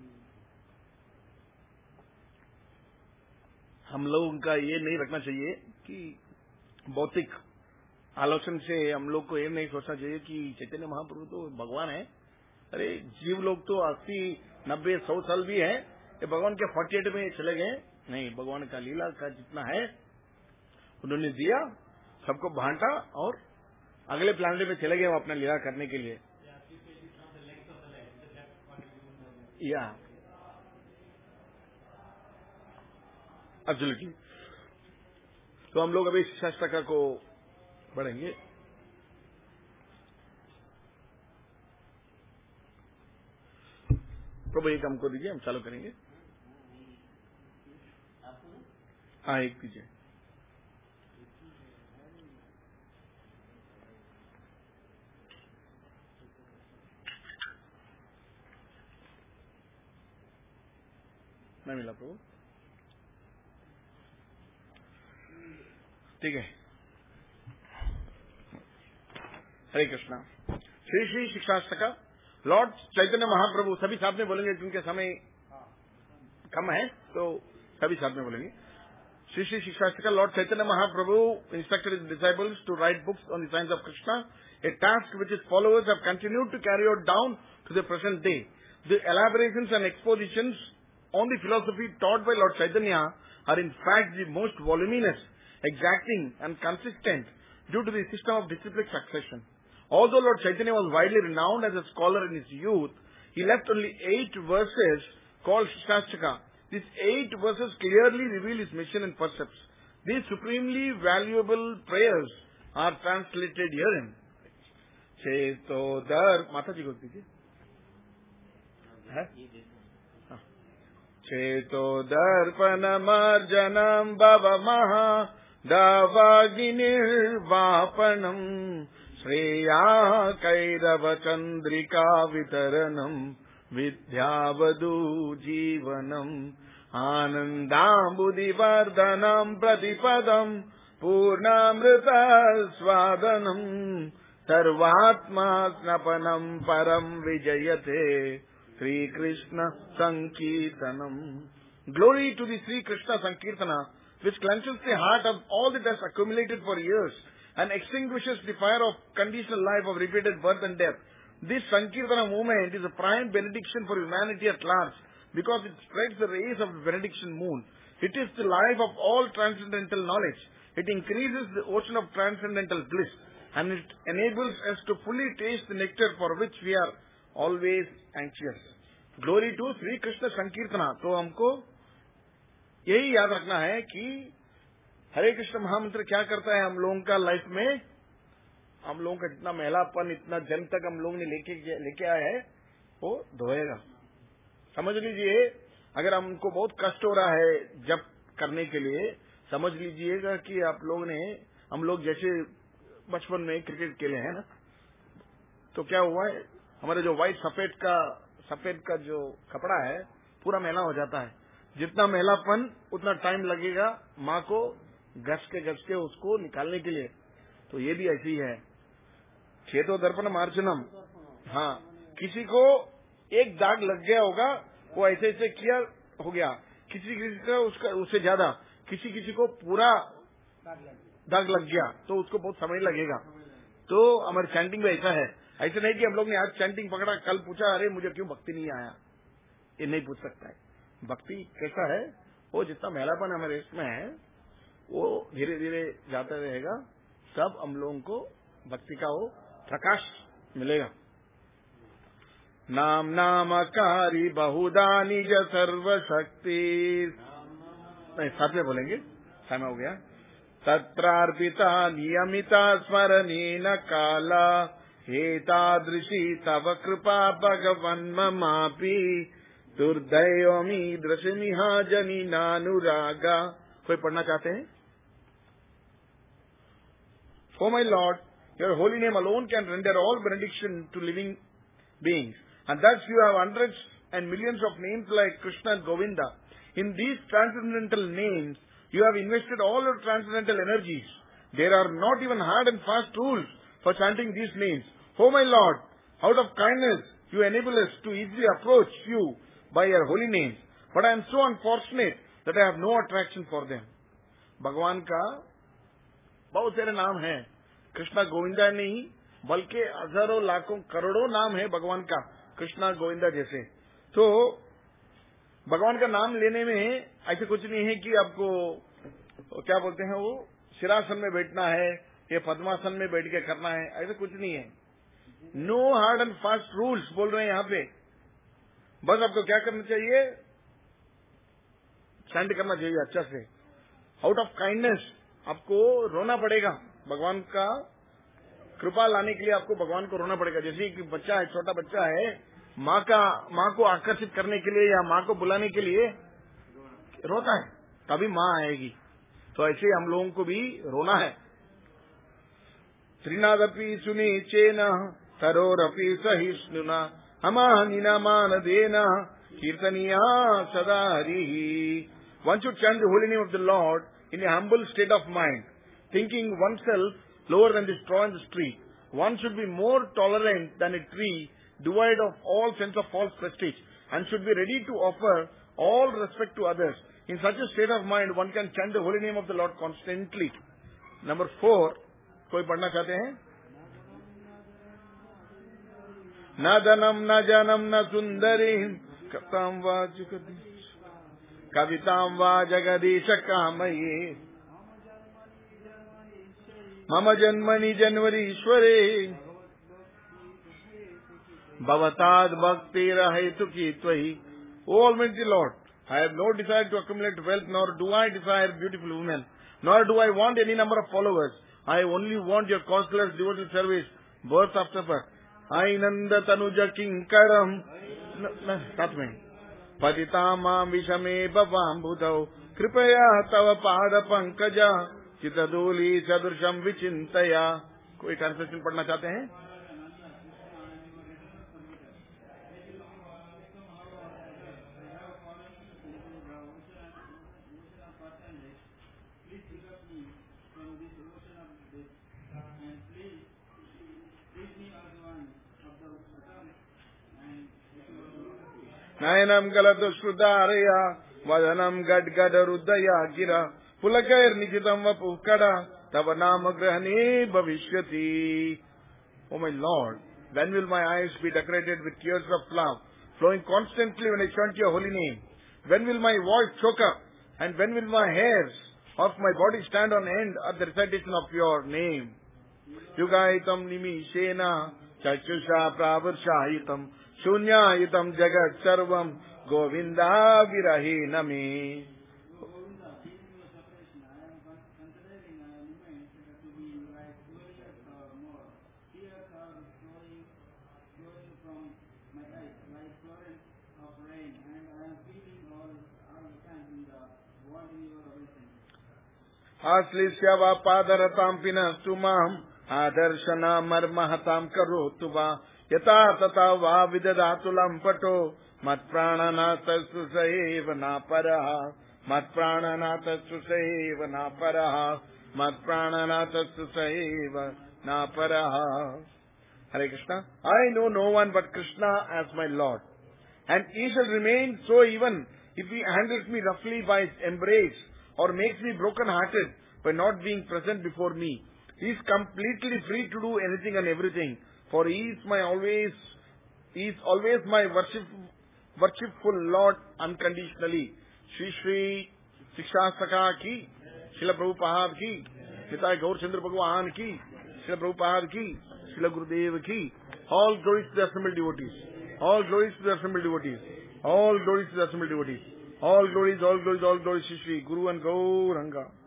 हम लोग का ये नहीं रखना चाहिए कि भौतिक आलोचन से हम लोग को ये नहीं सोचना चाहिए कि चैतन्य महाप्रभु तो भगवान है। अरे जीव लोग तो 80, 90, 100 साल भी है, ये भगवान के 48 में चले गए नहीं। भगवान का लीला का जितना है उन्होंने दिया, सबको बांटा और अगले प्लानेट में चले गए वो अपना लीला करने के लिए। या एब्सोल्युटली। तो हम लोग अभी शिक्षाष्टका को पढ़ेंगे। प्रभु एक हमको दीजिए, हम चालू करेंगे। हाँ एक दीजिए। नहीं मिला प्रभु, ठीक है। हरे कृष्णा। श्री श्री शिक्षाष्टका। लॉर्ड चैतन्य महाप्रभु सभी साथ में बोलेंगे क्योंकि समय कम है तो सभी साथ में बोलेंगे। Shri Shri Shikshashtaka Lord Chaitanya Mahaprabhu instructed his disciples to write books on the science of Krishna, a task which his followers have continued to carry out down to the present day. The elaborations and expositions on the philosophy taught by Lord Chaitanya are in fact the most voluminous, exacting and consistent due to the system of disciplic succession. Although Lord Chaitanya was widely renowned as a scholar in his youth, he left only 8 verses called Shikshashtaka. These 8 verses clearly reveal his mission and precepts. These supremely valuable prayers are translated herein. Chetodar, Mata ji ko dije. Chetodarpanamarjanam bhavamaha davaginirvapanam Shreya kairava chandrika vitaranam Vidyavadu jivanam Anandambudivardhanam Pratipadam Purnamrita swadanam Sarvatma snapanam param vijayate Sri Krishna Sankirtanam. Glory to the Sri Krishna Sankirtana, which cleanses the heart of all the dust accumulated for years and extinguishes the fire of conditional life of repeated birth and death. This Sankirtana movement is a prime benediction for humanity at large because it spreads the rays of the benediction moon. It is the life of all transcendental knowledge. It increases the ocean of transcendental bliss and it enables us to fully taste the nectar for which we are always anxious. Glory to Sri Krishna Sankirtana. तो हमको यही याद रखना है कि हरे कृष्ण महामंत्र क्या करता है हम लोगों का लाइफ में, हम लोगों का जितना महिलापन इतना जन्म तक हम लोगों ने लेके आए हैं वो धोएगा। समझ लीजिए अगर हमको बहुत कष्ट हो रहा है जप करने के लिए, समझ लीजिएगा कि आप लोग ने, हम लोग जैसे बचपन में क्रिकेट खेले हैं ना, तो क्या हुआ है हमारे जो व्हाइट सफेद का जो कपड़ा है पूरा मैला हो जाता है। जितना मैलापन उतना टाइम लगेगा माँ को घस के उसको निकालने के लिए। तो ये भी ऐसी है। चेतो दर्पण मार्जनम, हाँ, किसी को एक दाग लग गया होगा वो ऐसे किया हो गया, किसी का उससे ज्यादा, किसी को पूरा दाग लग गया तो उसको बहुत समय लगेगा। तो हमारी चैंटिंग में ऐसा है, ऐसा नहीं कि हम लोग ने आज चैंटिंग पकड़ा कल पूछा अरे मुझे क्यों भक्ति नहीं आया, ये नहीं पूछ सकता है। भक्ति कैसा है, वो जितना मैलापन हमारे इसमें है वो धीरे धीरे जाता रहेगा, तब हम लोगों को भक्ति का वो प्रकाश मिलेगा। नाम नामकारी बहुधा निज सर्वशक्ति, साथ में बोलेंगे, समय हो गया। तत्रार्पिता नियमिता स्मरणेन काला एतादृशी तव कृपा भगवन्ममापि दुर्दैवमी दृशमिहा जनिनानुरागा। कोई पढ़ना चाहते हैं? O my Lord, your holy name alone can render all benediction to living beings, and thus you have hundreds and millions of names like Krishna and Govinda. In these transcendental names, you have invested all your transcendental energies. There are not even hard and fast rules for chanting these names. O my Lord, out of kindness, you enable us to easily approach you by your holy names, but I am so unfortunate that I have no attraction for them. भगवान का बहुत सारे नाम हैं, कृष्णा गोविंदा नहीं बल्कि हजारों लाखों करोड़ों नाम है भगवान का कृष्णा गोविंदा जैसे। तो भगवान का नाम लेने में ऐसे कुछ नहीं है कि आपको क्या बोलते हैं वो शिरासन में बैठना है या पद्मासन में बैठ के करना है, ऐसा कुछ नहीं है। No hard and fast rules बोल रहे हैं यहाँ पे। बस आपको क्या करना चाहिए, चैंट करना चाहिए अच्छा से। आउट ऑफ काइंडनेस आपको रोना पड़ेगा, भगवान का कृपा लाने के लिए आपको भगवान को रोना पड़ेगा। जैसे कि बच्चा है, छोटा बच्चा है, माँ को आकर्षित करने के लिए या माँ को बुलाने के लिए रोता है, तभी माँ आएगी। तो ऐसे हम लोगों को भी रोना है। त्रिनादपि सुनी चेन तरोरपि सहिष्णुना हमानिनामान देना कीर्तनिया सदा Hari. One should chant the holy name of the Lord in a humble state of mind, thinking oneself lower than the straw in the street. One should be more tolerant than a tree devoid of all sense of false prestige, and should be ready to offer all respect to others. In such a state of mind, one can chant the holy name of the Lord constantly. Number 4, कोई पढ़ना चाहते हैं? न धनम न जनम न सुंदरीं कवितां वा जगदीश कामये मम जन्मनि जन्मरीश्वरे भवताद् भक्तिरहेतुकी त्वयि. O Almighty Lord, I have no desire to accumulate wealth, nor do I desire beautiful women, nor do I want any number of followers. I only want your causeless devotional service, birth after birth. Ainanda tanuja kinkaram. Start me. Patitamam vishame bhavam budhau kripaya tava pada pankaja chitaduli sadrusham vichintaya. कोई translation पढ़ना चाहते हैं? नयनम गलत श्रुतारया वदनम गडगड रुदया गिरा पुलकैर निजितम वपुकड़ा तव नाम ग्रहणे भविष्यति. O my Lord, when will my eyes be decorated with tears of love, flowing constantly when I chant your holy name? When will my voice choke up, and when will my hairs of my body stand on end at the recitation of your name? Yugaitam nimishena chachusha pravarshaitam शून्यायुतम जगत सर्वम गोविंदा विरहीन मे. आश्लिष्य वा पादरतां पिनस्तु माम् आदर्शना मर्महतां करोतु वा यथा तथा वा विदधातु लम्पटो मत्प्राणनाथस्तु स एव नापरः मत्प्राणनाथस्तु स एव नापरः मत्प्राणनाथस्तु स एव नापरः. Hare Krishna. I know no one but Krishna as my Lord, and he shall remain so even if he handles me roughly by his embrace or makes me broken-hearted by not being present before me. He is completely free to do anything and everything, for he is always my worshipful Lord unconditionally. Shri Shri Shiksha Sakha ki, Srila Prabhupada ki, Nitai Gaur Chandra Bhagwan ki, Srila Prabhupada ki, Srila Gurudev ki. All glories to the assembled devotees. All glories to the assembled devotees. All glories to the assembled devotees. All glories, all glories, all glories, Shri Shri Guru and Gauranga.